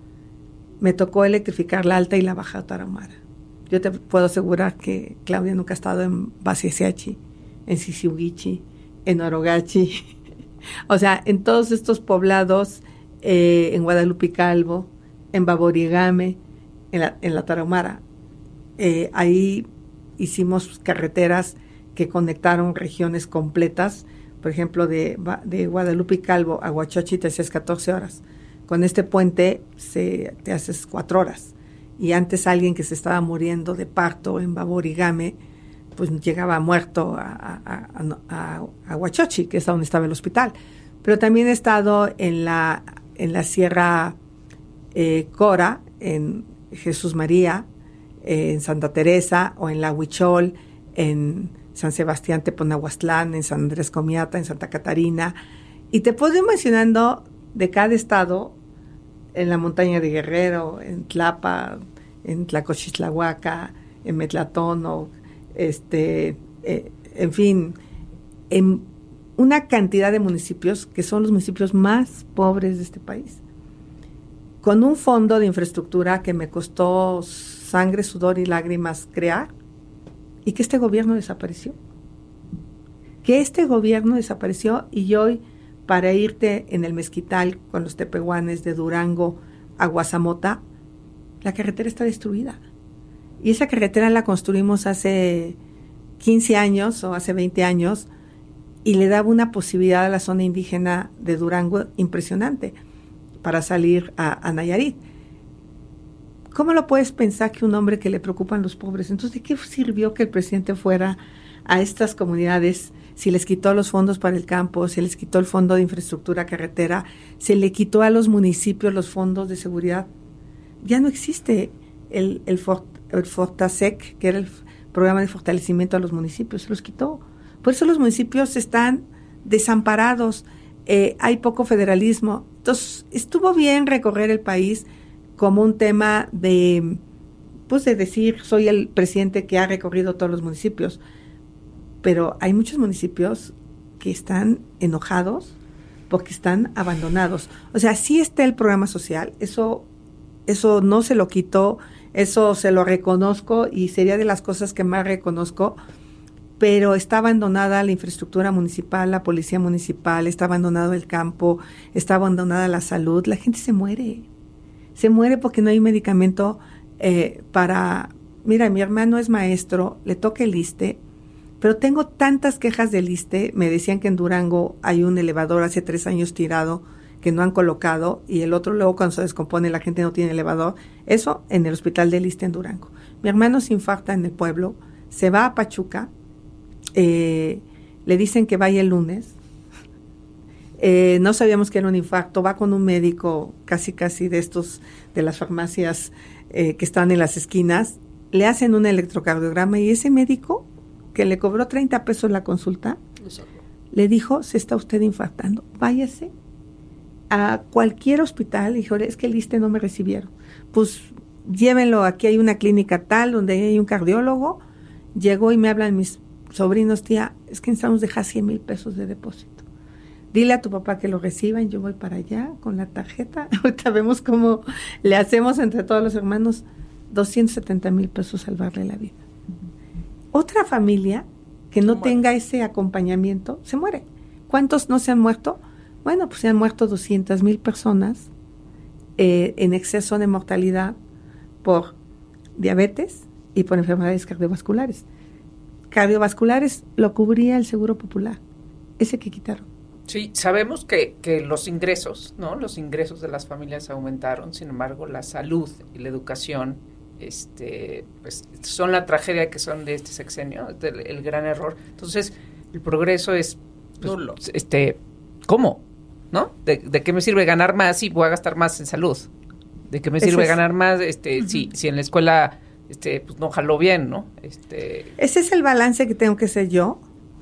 S3: me tocó electrificar la Alta y la Baja Tarahumara. Yo te puedo asegurar que Claudia nunca ha estado en Basiasiachi, en Sisiugichi, en Orogachi. O sea, en todos estos poblados, eh, en Guadalupe Calvo, en Baborigame, en la, en la Tarahumara. Eh, ahí hicimos carreteras que conectaron regiones completas. Por ejemplo, de, de Guadalupe Calvo a Huachochi te hacías catorce horas. Con este puente se, te haces cuatro horas. Y antes alguien que se estaba muriendo de parto en Baborigame, pues llegaba muerto a, a, a, a, a Huachochi, que es donde estaba el hospital. Pero también he estado en la, en la Sierra eh, Cora, en Jesús María, eh, en Santa Teresa, o en la Huichol, en San Sebastián Teponahuastlán, en San Andrés Comiata, en Santa Catarina. Y te puedo ir mencionando de cada estado, en la montaña de Guerrero, en Tlapa, en Tlacochitlahuaca, en Metlatón, este, eh, en fin, en una cantidad de municipios que son los municipios más pobres de este país, con un fondo de infraestructura que me costó sangre, sudor y lágrimas crear, y que este gobierno desapareció. Que este gobierno desapareció y hoy, para irte en el Mezquital con los tepehuanes de Durango a Guazamota, la carretera está destruida. Y esa carretera la construimos hace quince años o hace veinte años y le daba una posibilidad a la zona indígena de Durango impresionante para salir a, a Nayarit. ¿Cómo lo puedes pensar que un hombre que le preocupan los pobres? Entonces, ¿de qué sirvió que el presidente fuera a estas comunidades si les quitó los fondos para el campo, se les quitó el fondo de infraestructura carretera, se le quitó a los municipios los fondos de seguridad? Ya no existe el, el, Fort, el Fortasec, que era el programa de fortalecimiento a los municipios, se los quitó. Por eso los municipios están desamparados, eh, hay poco federalismo. Entonces, estuvo bien recorrer el país como un tema de, pues de decir, soy el presidente que ha recorrido todos los municipios, pero hay muchos municipios que están enojados porque están abandonados. O sea, sí está el programa social, eso, eso no se lo quitó, eso se lo reconozco y sería de las cosas que más reconozco, pero está abandonada la infraestructura municipal, la policía municipal, está abandonado el campo, está abandonada la salud, la gente se muere. Se muere porque no hay medicamento eh, para... Mira, mi hermano es maestro, le toca el ISSSTE, pero tengo tantas quejas del ISSSTE. Me decían que en Durango hay un elevador hace tres años tirado que no han colocado, y el otro luego cuando se descompone la gente no tiene elevador. Eso en el hospital del ISSSTE en Durango. Mi hermano se infarta en el pueblo, se va a Pachuca, eh, le dicen que vaya el lunes. Eh, no sabíamos que era un infarto, va con un médico casi casi de estos, de las farmacias eh, que están en las esquinas, le hacen un electrocardiograma y ese médico que le cobró treinta pesos la consulta, le dijo, se está usted infartando, váyase a cualquier hospital. Dijo, es que el ISSSTE no me recibieron. Pues llévenlo, aquí hay una clínica tal donde hay un cardiólogo. Llegó y me hablan mis sobrinos, tía, es que necesitamos dejar cien mil pesos de depósito. Dile a tu papá que lo reciban, yo voy para allá con la tarjeta. Ahorita vemos cómo le hacemos entre todos los hermanos doscientos setenta mil pesos salvarle la vida. Otra familia que no tenga ese acompañamiento se muere. ¿Cuántos no se han muerto? Bueno, pues se han muerto doscientas mil personas eh, en exceso de mortalidad por diabetes y por enfermedades cardiovasculares. Cardiovasculares lo cubría el Seguro Popular, ese que quitaron.
S6: Sí, sabemos que, que los ingresos, ¿no? Los ingresos de las familias aumentaron, sin embargo, la salud y la educación, este, pues, son la tragedia que son de este sexenio, el, el gran error. Entonces, el progreso es, pues, nulo. Este, ¿cómo? ¿No? ¿De, ¿De qué me sirve ganar más si voy a gastar más en salud? ¿De qué me sirve es. ganar más, este, uh-huh. si, si en la escuela, este, pues, no jaló bien, ¿no? Este.
S3: Ese es el balance que tengo que hacer yo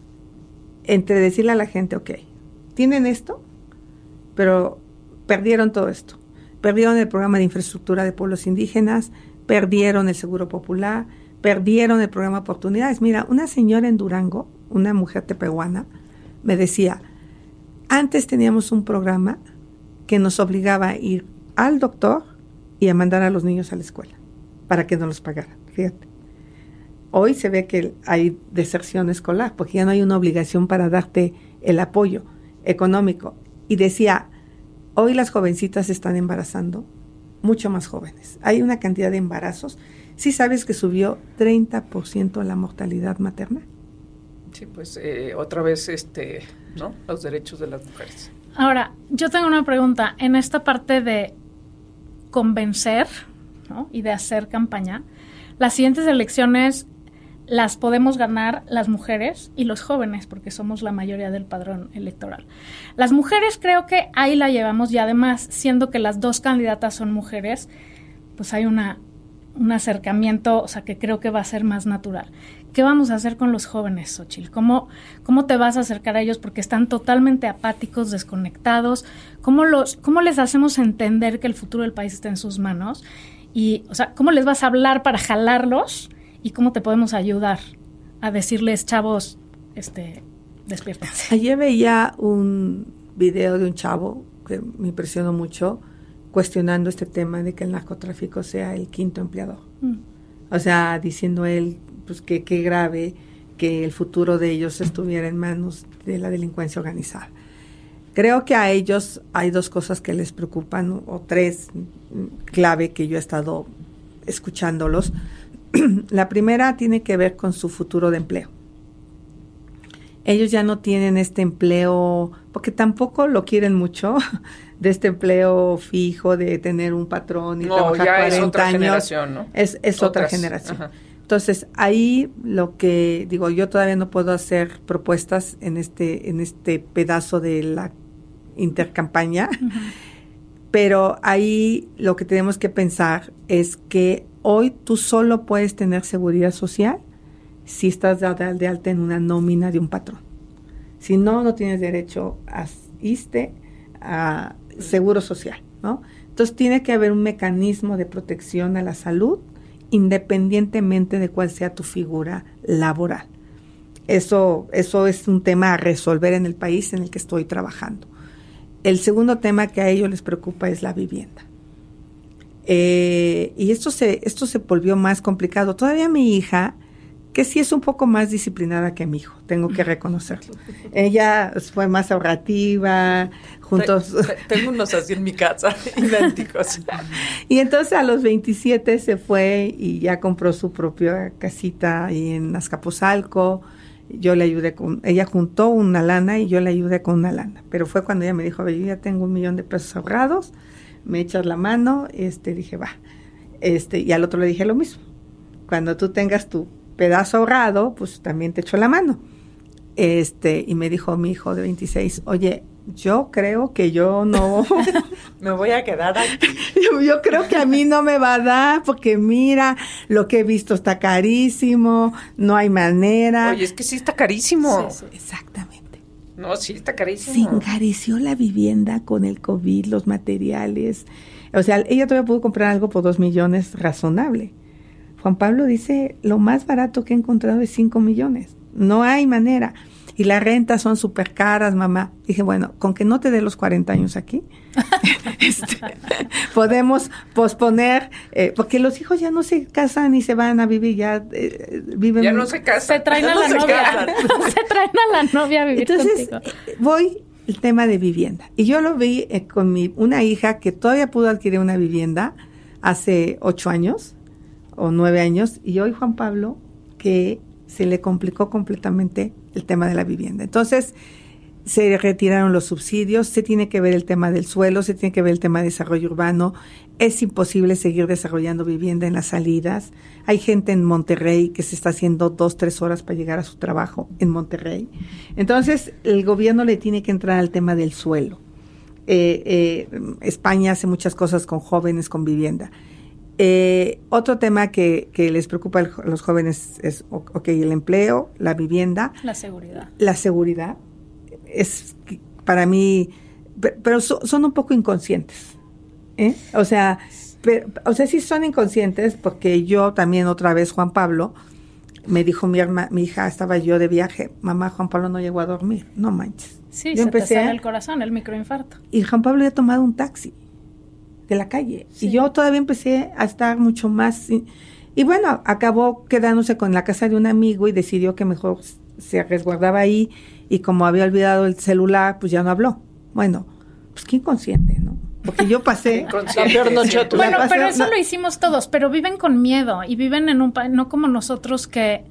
S3: entre decirle a la gente, ok, tienen esto, pero perdieron todo esto. Perdieron el programa de infraestructura de pueblos indígenas, perdieron el Seguro Popular, perdieron el programa de oportunidades. Mira, una señora en Durango, una mujer tepehuana, me decía, antes teníamos un programa que nos obligaba a ir al doctor y a mandar a los niños a la escuela para que no los pagaran. Fíjate. Hoy se ve que hay deserción escolar porque ya no hay una obligación para darte el apoyo económico. Y decía, hoy las jovencitas están embarazando, mucho más jóvenes. Hay una cantidad de embarazos. ¿Sí sabes que subió treinta por ciento la mortalidad materna?
S6: Sí, pues eh, otra vez, este, ¿no? Los derechos de las mujeres.
S5: Ahora, yo tengo una pregunta. En esta parte de convencer, ¿no? Y de hacer campaña, las siguientes elecciones las podemos ganar las mujeres y los jóvenes, porque somos la mayoría del padrón electoral. Las mujeres creo que ahí la llevamos y además, siendo que las dos candidatas son mujeres, pues hay una, un acercamiento, o sea, que creo que va a ser más natural. ¿Qué vamos a hacer con los jóvenes, Xochitl? ¿Cómo, cómo te vas a acercar a ellos? Porque están totalmente apáticos, desconectados. ¿Cómo, los, cómo les hacemos entender que el futuro del país está en sus manos? Y, o sea, ¿cómo les vas a hablar para jalarlos? ¿Y cómo te podemos ayudar a decirles, chavos, este, despiértense?
S3: Ayer veía un video de un chavo que me impresionó mucho, cuestionando este tema de que el narcotráfico sea el quinto empleador. Mm. O sea, diciendo él, pues que qué grave que el futuro de ellos estuviera en manos de la delincuencia organizada. Creo que a ellos hay dos cosas que les preocupan, o tres clave que yo he estado escuchándolos. La primera tiene que ver con su futuro de empleo. Ellos ya no tienen este empleo, porque tampoco lo quieren mucho, de este empleo fijo, de tener un patrón y
S6: no,
S3: trabajar
S6: ya
S3: cuarenta
S6: es otra
S3: años.
S6: Generación, ¿no?
S3: Es, es otra generación. Ajá. Entonces, ahí lo que digo, yo todavía no puedo hacer propuestas en este, en este pedazo de la intercampaña, uh-huh. Pero ahí lo que tenemos que pensar es que hoy tú solo puedes tener seguridad social si estás de, de alta en una nómina de un patrón. Si no, no tienes derecho a I S S S T E, a seguro social, ¿no? Entonces tiene que haber un mecanismo de protección a la salud independientemente de cuál sea tu figura laboral. Eso, eso es un tema a resolver en el país en el que estoy trabajando. El segundo tema que a ellos les preocupa es la vivienda. Eh, y esto se, esto se volvió más complicado. Todavía mi hija, que sí es un poco más disciplinada que mi hijo, tengo que reconocerlo. Ella fue más ahorrativa, juntos...
S7: Tengo unos así en mi casa, idénticos.
S3: Y entonces a los veintisiete se fue y ya compró su propia casita ahí en Azcapotzalco. Yo le ayudé con, ella juntó una lana y yo le ayudé con una lana. Pero fue cuando ella me dijo, yo ya tengo un millón de pesos ahorrados, me echas la mano, este, dije, va. Este, y al otro le dije lo mismo. Cuando tú tengas tu pedazo ahorrado, pues también te echo la mano. Este, y me dijo mi hijo de veintiséis, oye, yo creo que yo no...
S7: me voy a quedar aquí.
S3: yo, yo creo que a mí no me va a dar, porque mira, lo que he visto está carísimo, no hay manera.
S6: Oye, es que sí está carísimo.
S3: Sí, sí. Exactamente.
S6: No, sí está carísimo.
S3: Se encareció la vivienda con el COVID, los materiales. O sea, ella todavía pudo comprar algo por dos millones razonable. Juan Pablo dice, lo más barato que he encontrado es cinco millones. no hay manera. Y las rentas son súper caras, mamá. Dije, bueno, con que no te dé los cuarenta años aquí, este, podemos posponer, eh, porque los hijos ya no se casan y se van a vivir, ya eh, viven.
S6: Ya no se casan.
S5: Se traen a
S7: no
S5: la
S7: se
S5: novia.
S7: casan.
S5: Se traen a la novia a vivir
S3: Entonces,
S5: contigo.
S3: eh, voy el tema de vivienda. Y yo lo vi eh, con mi una hija que todavía pudo adquirir una vivienda hace ocho años o nueve años, y hoy Juan Pablo, que se le complicó completamente el tema de la vivienda. Entonces, se retiraron los subsidios, se tiene que ver el tema del suelo, se tiene que ver el tema de desarrollo urbano. Es imposible seguir desarrollando vivienda en las salidas. Hay gente en Monterrey que se está haciendo dos, tres horas para llegar a su trabajo en Monterrey. Entonces, el gobierno le tiene que entrar al tema del suelo. Eh, eh, España hace muchas cosas con jóvenes, con vivienda. Eh, otro tema que, que les preocupa a los jóvenes es, ok, el empleo, la vivienda.
S5: La seguridad.
S3: La seguridad. Es para mí, pero so, son un poco inconscientes, ¿eh? O sea, pero, o sea, sí son inconscientes, porque yo también otra vez, Juan Pablo, me dijo mi, herma, mi hija, estaba yo de viaje, mamá, Juan Pablo no llegó a dormir, no manches.
S5: Sí,
S3: yo
S5: se
S3: empecé,
S5: te sale el corazón, el microinfarto.
S3: Y Juan Pablo había tomado un taxi de la calle, sí. Y yo todavía empecé a estar mucho más, y, y bueno, acabó quedándose con la casa de un amigo y decidió que mejor se resguardaba ahí, y como había olvidado el celular, pues ya no habló. Bueno, pues qué inconsciente, ¿no? Porque yo pasé...
S7: La peor noche de tu
S5: Bueno,
S3: pasé,
S5: pero eso
S3: no.
S5: lo hicimos todos, pero viven con miedo y viven en un país, no como nosotros que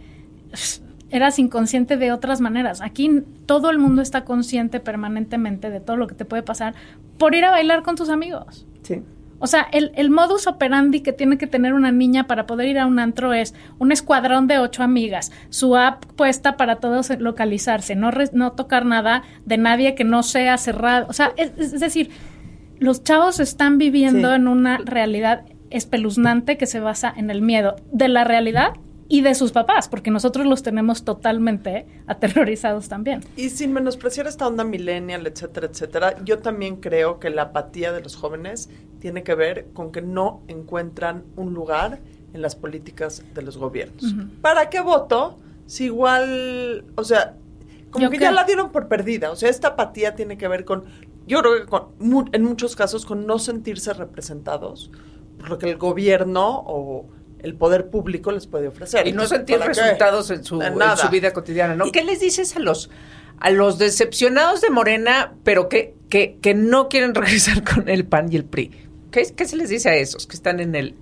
S5: eras inconsciente de otras maneras. Aquí todo el mundo está consciente permanentemente de todo lo que te puede pasar por ir a bailar con tus amigos.
S3: Sí.
S5: O sea, el, el modus operandi que tiene que tener una niña para poder ir a un antro es un escuadrón de ocho amigas, su app puesta para todos localizarse, no, re, no tocar nada de nadie que no sea cerrado. O sea, es, es decir, los chavos están viviendo sí. en una realidad espeluznante que se basa en el miedo de la realidad y de sus papás, porque nosotros los tenemos totalmente aterrorizados también.
S7: Y sin menospreciar esta onda millennial, etcétera, etcétera, yo también creo que la apatía de los jóvenes tiene que ver con que no encuentran un lugar en las políticas de los gobiernos. Uh-huh. ¿Para qué voto? Si igual, o sea, como yo que creo. ya la dieron por perdida. O sea, esta apatía tiene que ver con, yo creo que con, en muchos casos con no sentirse representados por lo que el gobierno o el poder público les puede ofrecer.
S6: Y no sentir resultados en su, en su vida cotidiana, ¿no? ¿Qué les dices a los a los decepcionados de Morena, pero que, que, que no quieren regresar con el P A N y el P R I? ¿Qué, ¿Qué se les dice a esos que están en el...?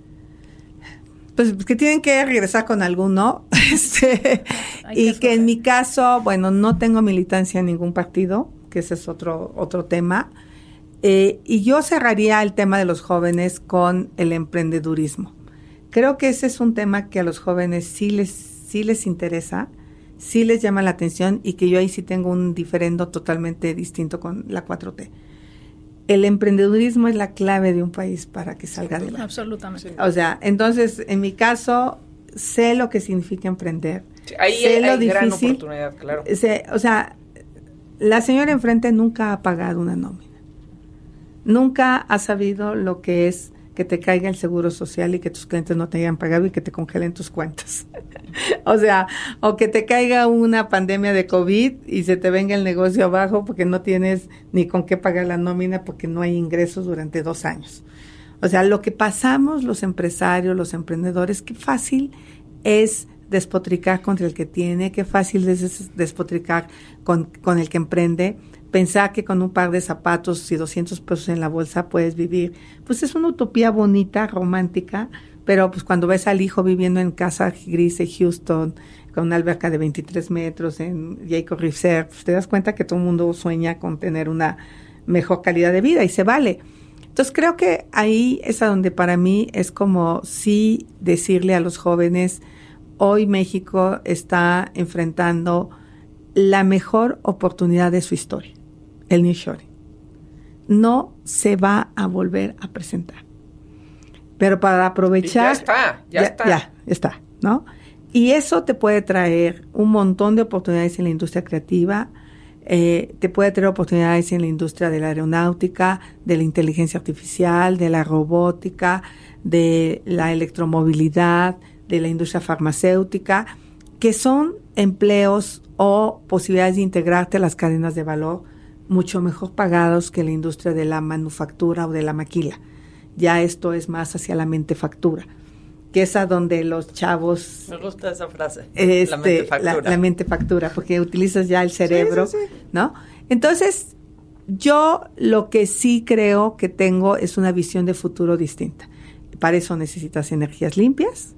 S3: Pues que tienen que regresar con alguno. este, y que, que en mi caso, bueno, no tengo militancia en ningún partido, que ese es otro, otro tema. Eh, y yo cerraría el tema de los jóvenes con el emprendedurismo. Creo que ese es un tema que a los jóvenes sí les, sí les interesa, sí les llama la atención, y que yo ahí sí tengo un diferendo totalmente distinto con la cuatro T. El emprendedurismo es la clave de un país para que salga adelante.
S5: Absolutamente.
S3: O sea, entonces, en mi caso, sé lo que significa emprender.
S6: Sí, ahí
S3: sé
S6: hay,
S3: lo
S6: hay
S3: difícil,
S6: gran oportunidad, claro.
S3: Sé, o sea, la señora enfrente nunca ha pagado una nómina. Nunca ha sabido lo que es que te caiga el seguro social y que tus clientes no te hayan pagado y que te congelen tus cuentas. O sea, o que te caiga una pandemia de COVID y se te venga el negocio abajo porque no tienes ni con qué pagar la nómina porque no hay ingresos durante dos años. O sea, lo que pasamos los empresarios, los emprendedores, qué fácil es despotricar contra el que tiene, qué fácil es despotricar con, con el que emprende. Pensar que con un par de zapatos y doscientos pesos en la bolsa puedes vivir, pues es una utopía bonita, romántica, pero pues cuando ves al hijo viviendo en casa gris de Houston, con una alberca de veintitrés metros en Jacob Reserve, pues te das cuenta que todo el mundo sueña con tener una mejor calidad de vida y se vale. Entonces creo que ahí es a donde para mí es como sí decirle a los jóvenes, hoy México está enfrentando la mejor oportunidad de su historia, el nearshoring. No se va a volver a presentar. Pero para aprovechar...
S6: Y ya está, ya, ya está.
S3: Ya, ya está, ¿no? Y eso te puede traer un montón de oportunidades en la industria creativa, eh, te puede traer oportunidades en la industria de la aeronáutica, de la inteligencia artificial, de la robótica, de la electromovilidad, de la industria farmacéutica. que son empleos o posibilidades de integrarte a las cadenas de valor mucho mejor pagados que la industria de la manufactura o de la maquila. Ya esto es más hacia la mentefactura, que es a donde los chavos...
S7: Me gusta esa frase,
S3: este,
S7: la mentefactura.
S3: La, la mentefactura, porque utilizas ya el cerebro, sí, sí, sí. ¿no? Entonces, yo lo que sí creo que tengo es una visión de futuro distinta. Para eso necesitas energías limpias,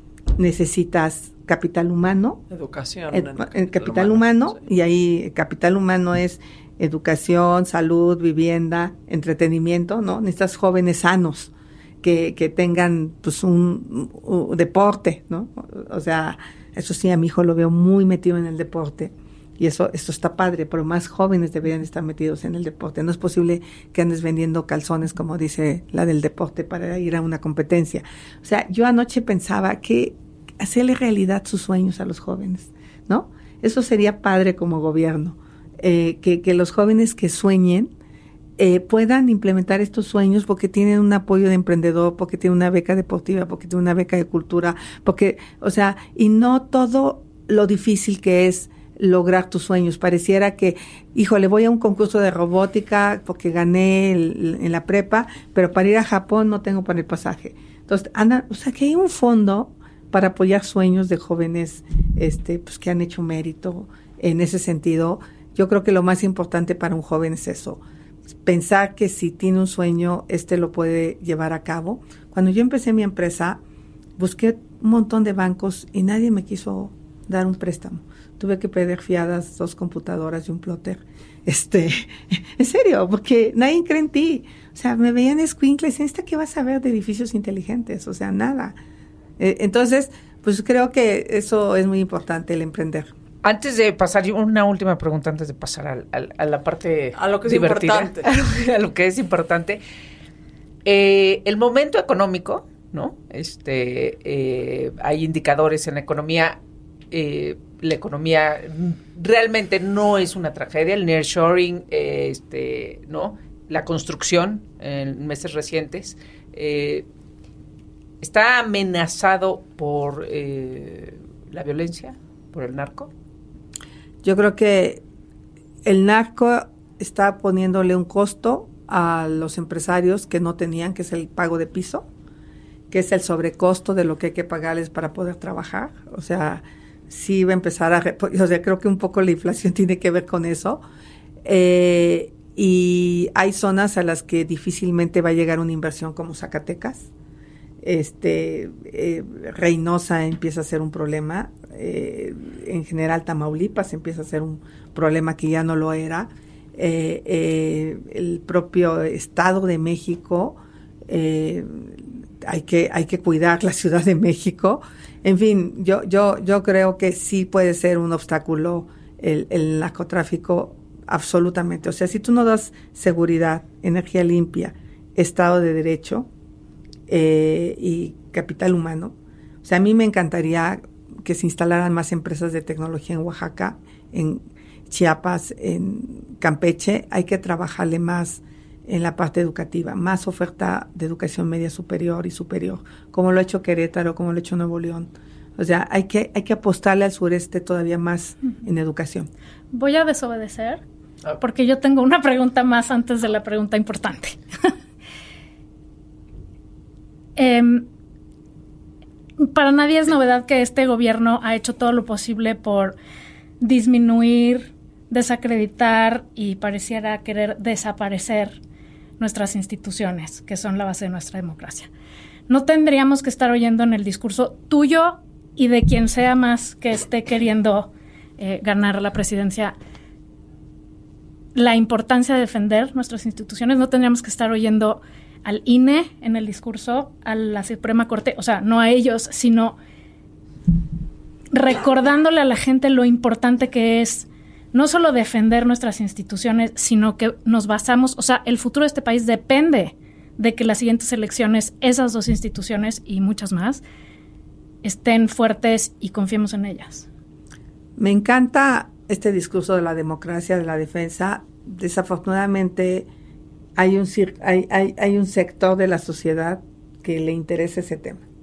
S3: necesitas capital humano.
S7: Educación.
S3: El, el capital humano, humano sí. Y ahí el capital humano es educación, salud, vivienda, entretenimiento, ¿no? Necesitas jóvenes sanos que, que tengan pues un, un, un deporte, ¿no? O sea, eso sí, a mi hijo lo veo muy metido en el deporte. Y eso, esto está padre, pero más jóvenes deberían estar metidos en el deporte. No es posible que andes vendiendo calzones, como dice la del deporte, para ir a una competencia. O sea, yo anoche pensaba que hacerle realidad sus sueños a los jóvenes, ¿no? Eso sería padre como gobierno, eh, que, que los jóvenes que sueñen eh, puedan implementar estos sueños porque tienen un apoyo de emprendedor, porque tienen una beca deportiva, porque tienen una beca de cultura, porque, o sea, y no todo lo difícil que es lograr tus sueños. Pareciera que, híjole, voy a un concurso de robótica porque gané el, en la prepa, pero para ir a Japón no tengo para el pasaje. Entonces, anda, o sea, que hay un fondo para apoyar sueños de jóvenes este, pues, que han hecho mérito en ese sentido. Yo creo que lo más importante para un joven es eso, pensar que si tiene un sueño, este lo puede llevar a cabo. Cuando yo empecé mi empresa, busqué un montón de bancos y nadie me quiso dar un préstamo. Tuve que pedir fiadas, dos computadoras y un plotter. Este, en serio, porque nadie cree en ti. O sea, me veían escuincles, ¿esta qué vas a ver de edificios inteligentes? O sea, nada. Eh, entonces, pues creo que eso es muy importante, el emprender.
S6: Antes de pasar, una última pregunta antes de pasar al, al, a la parte
S7: a lo que es
S6: divertida,
S7: importante.
S6: A lo que es importante. Eh, el momento económico, ¿no? Este, eh, hay indicadores en la economía. Eh, la economía realmente no es una tragedia. El nearshoring, eh, este, ¿no? La construcción en meses recientes eh, está amenazado por eh, la violencia, por el narco.
S3: Yo creo que el narco está poniéndole un costo a los empresarios que no tenían, que es el pago de piso, que es el sobrecosto de lo que hay que pagarles para poder trabajar. O sea, sí va a empezar a... Rep- o sea, creo que un poco la inflación tiene que ver con eso. Eh, y hay zonas a las que difícilmente va a llegar una inversión como Zacatecas. Este, eh, Reynosa empieza a ser un problema. Eh, en general Tamaulipas empieza a ser un problema que ya no lo era. Eh, eh, el propio Estado de México, eh, hay que hay que cuidar la Ciudad de México. En fin, yo yo yo creo que sí puede ser un obstáculo el, el narcotráfico, absolutamente. O sea, si tú no das seguridad, energía limpia, Estado de Derecho eh, y capital humano, o sea, a mí me encantaría que se instalaran más empresas de tecnología en Oaxaca, en Chiapas, en Campeche. Hay que trabajarle más en la parte educativa, más oferta de educación media superior y superior, como lo ha hecho Querétaro, como lo ha hecho Nuevo León. O sea, hay que hay que apostarle al sureste todavía más en educación.
S5: Voy a desobedecer, porque yo tengo una pregunta más antes de la pregunta importante. eh, para nadie es novedad que este gobierno ha hecho todo lo posible por disminuir, desacreditar y pareciera querer desaparecer nuestras instituciones, que son la base de nuestra democracia. No tendríamos que estar oyendo en el discurso tuyo y de quien sea más que esté queriendo eh, ganar la presidencia la importancia de defender nuestras instituciones. No tendríamos que estar oyendo al I N E en el discurso, a la Suprema Corte, o sea, no a ellos, sino recordándole a la gente lo importante que es no solo defender nuestras instituciones, sino que nos basamos, o sea, el futuro de este país depende de que las siguientes elecciones, esas dos instituciones y muchas más, estén fuertes y confiemos en ellas.
S3: Me encanta este discurso de la democracia, de la defensa. Desafortunadamente hay un, hay, hay, hay un sector de la sociedad que le interesa ese tema.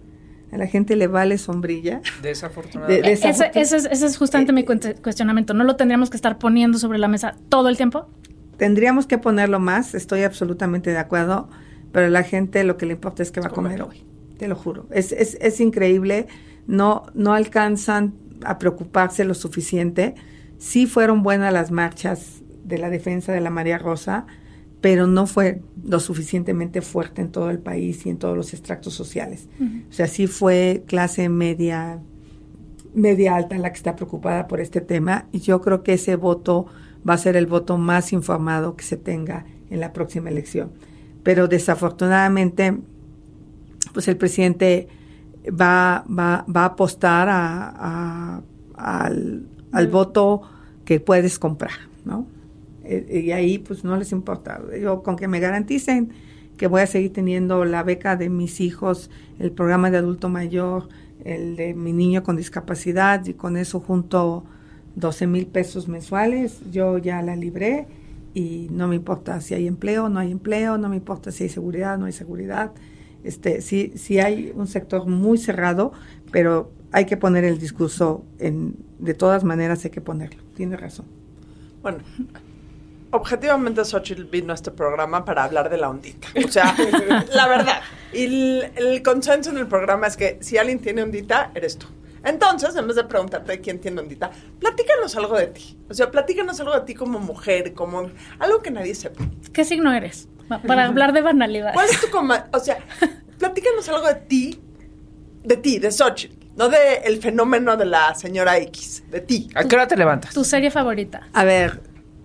S3: A la gente le vale sombrilla.
S6: Desafortunadamente.
S3: De-
S5: Ese,
S3: desafortun-
S5: ese es, ese es justamente
S3: Eh,
S5: mi cuente- cuestionamiento. ¿No lo tendríamos que estar poniendo sobre la mesa todo el tiempo?
S3: Tendríamos que ponerlo más, estoy absolutamente de acuerdo, pero a la gente lo que le importa es que va a comer hoy, te lo juro. Es, es, es increíble, no, no alcanzan a preocuparse lo suficiente. Sí fueron buenas las marchas de la defensa de la María Rosa, pero no fue lo suficientemente fuerte en todo el país y en todos los extractos sociales. Uh-huh. O sea, sí fue clase media, media alta la que está preocupada por este tema, y yo creo que ese voto va a ser el voto más informado que se tenga en la próxima elección. Pero desafortunadamente, pues el presidente va, va, va a apostar a, a, al, al uh-huh. voto que puedes comprar, ¿no? Y ahí pues no les importa. Yo con que me garanticen que voy a seguir teniendo la beca de mis hijos, el programa de adulto mayor, el de mi niño con discapacidad, y con eso junto doce mil pesos mensuales, yo ya la libré, y no me importa si hay empleo, no hay empleo, no me importa si hay seguridad, no hay seguridad. Este, sí, sí hay un sector muy cerrado, pero hay que poner el discurso en, de todas maneras hay que ponerlo. Tiene razón.
S7: Bueno, objetivamente Xochitl vino a este programa para hablar de la ondita. O sea, la verdad. Y el, el consenso en el programa es que si alguien tiene ondita, eres tú. Entonces, en vez de preguntarte quién tiene ondita, platícanos algo de ti. O sea, platícanos algo de ti como mujer, como algo que nadie sepa.
S5: ¿Qué signo eres? Para hablar de banalidades.
S7: ¿Cuál es tu coma? O sea, platícanos algo de ti, de ti, de Xochitl. No de el fenómeno de la señora X, de ti.
S6: ¿A qué hora te levantas?
S5: ¿Tu serie favorita?
S3: A ver,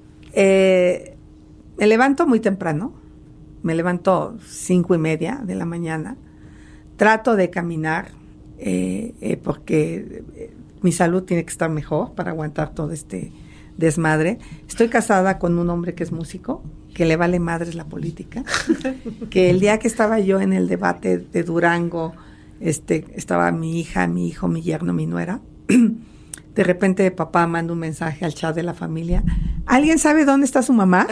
S3: eh, me levanto muy temprano. Me levanto cinco y media de la mañana. Trato de caminar eh, eh, porque eh, mi salud tiene que estar mejor para aguantar todo este desmadre. Estoy casada con un hombre que es músico, que le vale madres la política. Que el día que estaba yo en el debate de Durango, Este, estaba mi hija, mi hijo, mi yerno, mi nuera. De repente papá manda un mensaje al chat de la familia. ¿Alguien sabe dónde está su mamá?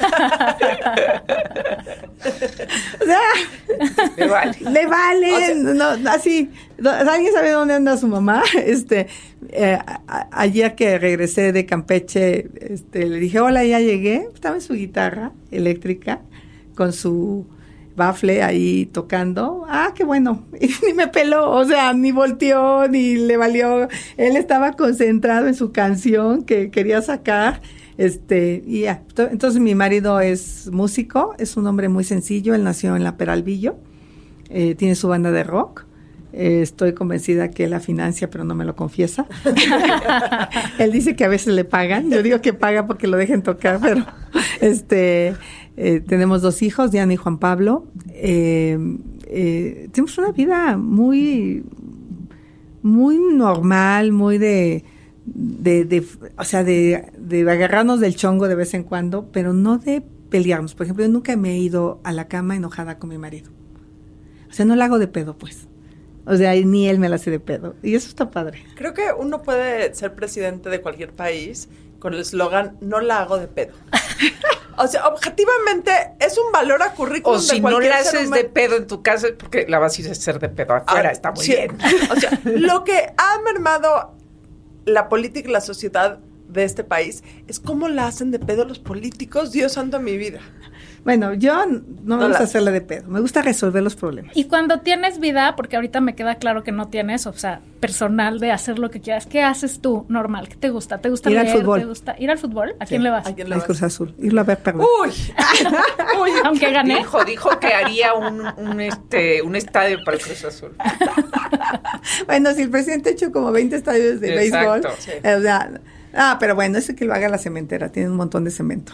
S3: O sea,
S6: le vale.
S3: Le vale.
S7: O sea,
S3: no, así. ¿Alguien sabe dónde anda su mamá? Este, eh, a, ayer que regresé de Campeche, este, le dije, hola, ya llegué. Estaba en su guitarra eléctrica con su bafle ahí tocando. Ah, qué bueno. Y ni me peló, o sea, ni volteó, ni le valió. Él estaba concentrado en su canción que quería sacar. Este, y ya. Entonces mi marido es músico, es un hombre muy sencillo, él nació en la Peralvillo, eh, tiene su banda de rock. Eh, estoy convencida que él la financia, pero no me lo confiesa. Él dice que a veces le pagan. Yo digo que paga porque lo dejen tocar, pero este eh, tenemos dos hijos, Diana y Juan Pablo. Eh, eh, tenemos una vida muy, muy normal, muy de, de, de o sea, de, de agarrarnos del chongo de vez en cuando, pero no de pelearnos. Por ejemplo, yo nunca me he ido a la cama enojada con mi marido. O sea, no la hago de pedo, pues. O sea, ni él me la hace de pedo. Y eso está padre.
S7: Creo que uno puede ser presidente de cualquier país con el eslogan, no la hago de pedo. O sea, objetivamente, es un valor a currículum
S6: o si
S7: de cualquier
S6: no la haces
S7: humano.
S6: De pedo en tu casa, porque la vas a ir a hacer de pedo afuera,
S7: Ah,
S6: está muy
S7: sí.
S6: bien.
S7: O sea, lo que ha mermado la política y la sociedad de este país es cómo la hacen de pedo los políticos. Dios santo, mi vida.
S3: Bueno, yo no me
S7: No
S3: gusta
S7: la-
S3: hacerla de pedo. Me gusta resolver los problemas.
S5: Y cuando tienes vida, porque ahorita me queda claro que no tienes, o sea, personal de hacer lo que quieras, ¿qué haces tú normal? ¿Qué te gusta? ¿Te gusta
S3: Ir al
S5: leer?
S3: fútbol.
S5: ¿Te gusta ir al fútbol? ¿A
S3: Sí.
S5: quién le vas?
S7: ¿A quién le
S3: Al
S7: vas?
S3: Cruz Azul. Irlo a ver perder.
S7: Uy, uy,
S5: Aunque gané.
S6: Dijo, dijo que haría un, un, este, un estadio para el Cruz Azul.
S3: Bueno, si el presidente ha hecho como veinte estadios de
S6: Exacto,
S3: béisbol.
S6: sí.
S3: eh, o sea, ah, pero bueno, ese que lo haga la cementera. Tiene un montón de cemento.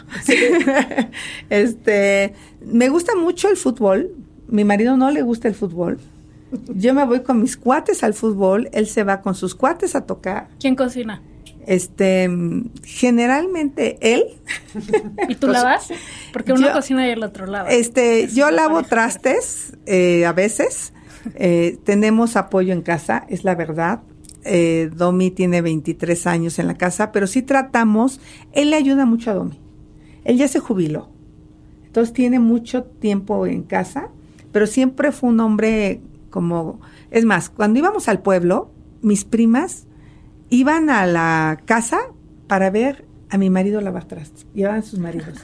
S3: este, me gusta mucho el fútbol. Mi marido no le gusta el fútbol. Yo me voy con mis cuates al fútbol. Él se va con sus cuates a tocar.
S5: ¿Quién cocina?
S3: Este, generalmente él.
S5: ¿Y tú lavas? Porque uno
S3: Yo-
S5: cocina y el otro lava.
S3: Este,
S5: Es
S3: yo
S5: una
S3: lavo
S5: pareja
S3: trastes eh, a veces. Eh, tenemos apoyo en casa, es la verdad. Eh, Domi tiene veintitrés años en la casa, pero sí tratamos. Él le ayuda mucho a Domi. Él ya se jubiló, entonces tiene mucho tiempo en casa, pero siempre fue un hombre como Es más, cuando íbamos al pueblo, mis primas iban a la casa para ver a mi marido lavar trastes. Llevaban sus maridos.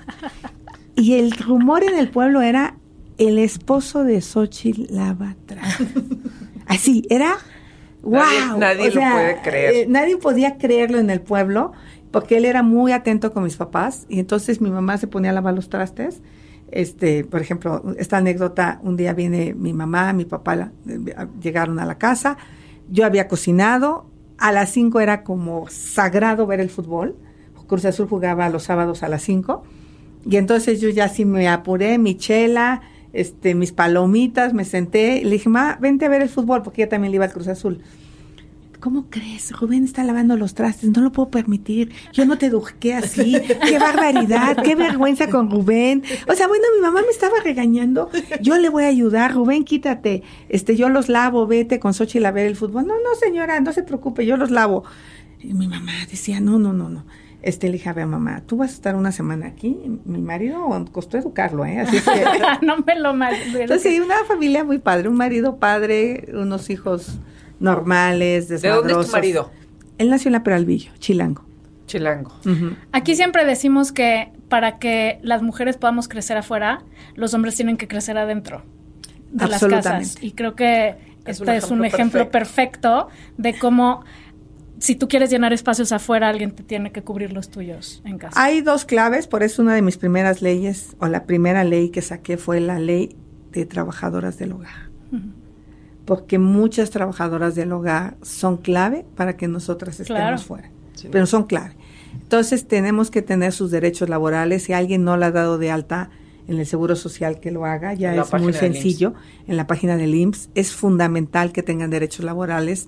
S3: Y el rumor en el pueblo era, el esposo de Xóchitl lava trastes. Así, era... ¡Wow!
S6: Nadie, nadie
S3: o sea,
S6: lo puede creer.
S3: Eh, nadie podía creerlo en el pueblo, porque él era muy atento con mis papás, y entonces mi mamá se ponía a lavar los trastes. Este, por ejemplo, esta anécdota, un día viene mi mamá, mi papá, la, llegaron a la casa, yo había cocinado, a las cinco era como sagrado ver el fútbol, Cruz Azul jugaba los sábados a las cinco, y entonces yo ya sí me apuré, mi chela, este, mis palomitas, me senté, y le dije, ma, vente a ver el fútbol, porque ella también le iba al Cruz Azul. ¿Cómo crees? Rubén está lavando los trastes, no lo puedo permitir. Yo no te eduqué así. ¡Qué barbaridad! ¡Qué vergüenza con Rubén! O sea, bueno, mi mamá me estaba regañando. Yo le voy a ayudar. Rubén, quítate. Este, yo los lavo, vete con Xóchitl a ver el fútbol. No, no, señora, no se preocupe, yo los lavo. Y mi mamá decía, no, no, no, no. Este, le dije, a ver, mamá, ¿tú vas a estar una semana aquí? Mi marido costó educarlo, ¿eh? Así que...
S5: no me lo mal.
S3: Entonces, sí, una familia muy padre. Un marido padre, unos hijos... normales, desmadrosos.
S6: ¿De dónde es tu marido?
S3: Él nació en la Peralvillo, Chilango.
S6: Chilango.
S3: Uh-huh.
S5: Aquí siempre decimos que para que las mujeres podamos crecer afuera, los hombres tienen que crecer adentro de las casas. Y creo que es este es un ejemplo perfecto. perfecto de cómo, si tú quieres llenar espacios afuera, alguien te tiene que cubrir los tuyos en casa.
S3: Hay dos claves, por eso una de mis primeras leyes, o la primera ley que saqué fue la ley de trabajadoras del hogar. Uh-huh. Porque muchas trabajadoras del hogar son clave para que nosotras estemos
S5: claro.
S3: fuera, sí. Pero son clave. Entonces tenemos que tener sus derechos laborales. Si alguien no la ha dado de alta en el Seguro Social, que lo haga, ya es muy sencillo, en la página del I M S S. Es fundamental que tengan derechos laborales.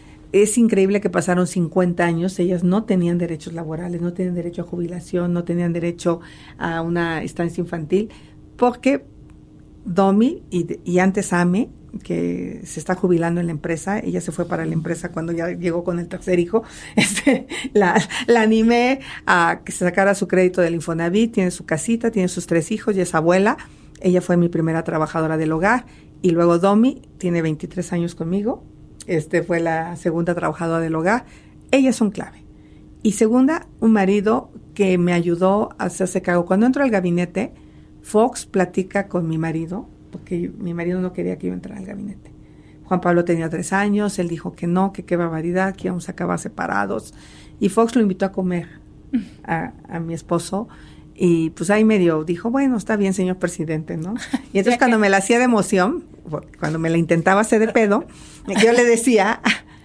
S3: Es increíble que pasaron cincuenta años, ellas no tenían derechos laborales, no tenían derecho a jubilación, no tenían derecho a una estancia infantil, porque Domi y, y antes Ame, que se está jubilando en la empresa, ella se fue para la empresa cuando ya llegó con el tercer hijo, este, la, la animé a que se sacara su crédito del Infonavit, tiene su casita, tiene sus tres hijos y es abuela, ella fue mi primera trabajadora del hogar, y luego Domi tiene veintitrés años conmigo, este fue la segunda trabajadora del hogar, ellas son clave. Y segunda, un marido que me ayudó a hacerse cargo. Cuando entro al gabinete, Fox platica con mi marido, porque mi marido no quería que yo entrara al gabinete. Juan Pablo tenía tres años, él dijo que no, que qué barbaridad, que íbamos a acabar separados. Y Fox lo invitó a comer a, a mi esposo, y pues ahí medio dijo, bueno, está bien, señor presidente, ¿no? Y entonces cuando me la hacía de emoción, cuando me la intentaba hacer de pedo, yo le decía...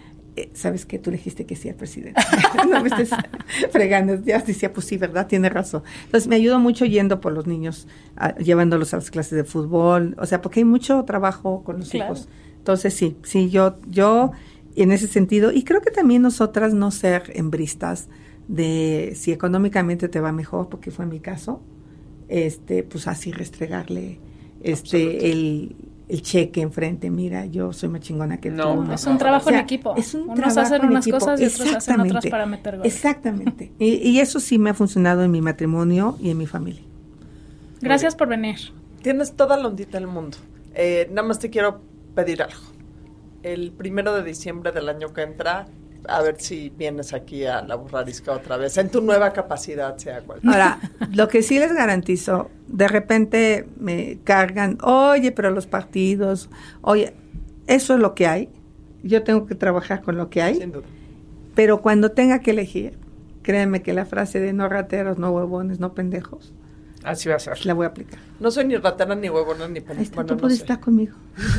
S3: ¿Sabes qué? Tú le dijiste que sí al presidente. No me estés fregando. Ya decía, pues sí, ¿verdad? Tiene razón. Entonces, me ayudó mucho yendo por los niños, a, llevándolos a las clases de fútbol. O sea, porque hay mucho trabajo con los claro. hijos. Entonces, sí, sí, yo, yo, en ese sentido, y creo que también nosotras no ser hembristas de si económicamente te va mejor, porque fue mi caso, este, pues así restregarle este el... el cheque enfrente, mira, yo soy más chingona que
S6: no,
S3: tú.
S6: No,
S5: es un trabajo
S3: o sea,
S5: en equipo.
S3: Es un
S5: Unos hacen unas
S3: equipo.
S5: cosas y otros hacen otras para meter gol.
S3: Exactamente. y, y eso sí me ha funcionado en mi matrimonio y en mi familia.
S5: Gracias por venir.
S7: Tienes toda la ondita del mundo. Eh, nada más te quiero pedir algo. El primero de diciembre del año que entra, a ver si vienes aquí a La Burrarisca otra vez, en tu nueva capacidad, sea cual.
S3: Ahora, lo que sí les garantizo, de repente me cargan, oye, pero los partidos, oye, eso es lo que hay, yo tengo que trabajar con lo que hay,
S7: sin duda.
S3: Pero cuando tenga que elegir, créanme que la frase de no rateros, no huevones, no pendejos,
S6: así va a ser.
S3: La voy a aplicar.
S7: No soy ni ratera, ni huevona, ni pendeja.
S3: Bueno, tú puedes no estar conmigo.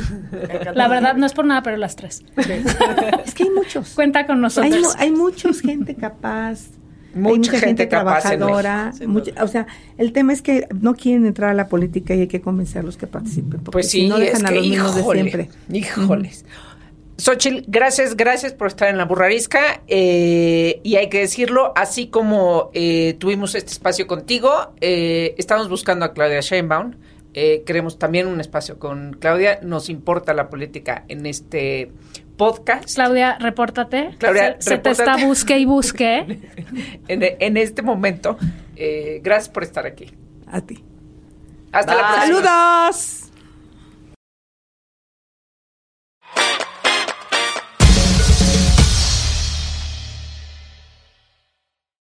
S5: La verdad, no es por nada, pero las tres.
S3: Sí. Es que hay muchos.
S5: Cuenta con nosotros.
S3: Hay, hay mucha gente capaz.
S6: Mucha,
S3: hay mucha gente,
S6: gente
S3: trabajadora. Mucha, o sea, el tema es que no quieren entrar a la política y hay que convencerlos que participen. Porque
S6: pues sí,
S3: si no dejan
S6: es
S3: a
S6: que,
S3: los mismos
S6: híjole,
S3: de siempre.
S6: Híjoles. Uh-huh. Xóchitl, gracias, gracias por estar en La Burrarisca, eh, y hay que decirlo, así como eh, tuvimos este espacio contigo, eh, estamos buscando a Claudia Sheinbaum, eh, queremos también un espacio con Claudia, nos importa la política en este podcast.
S5: Claudia, repórtate.
S6: Claudia,
S5: se, repórtate. Se te está busque y busque.
S6: en, en este momento, eh, gracias por estar aquí.
S3: A ti.
S6: Hasta
S7: Bye.
S6: la próxima.
S3: ¡Saludos!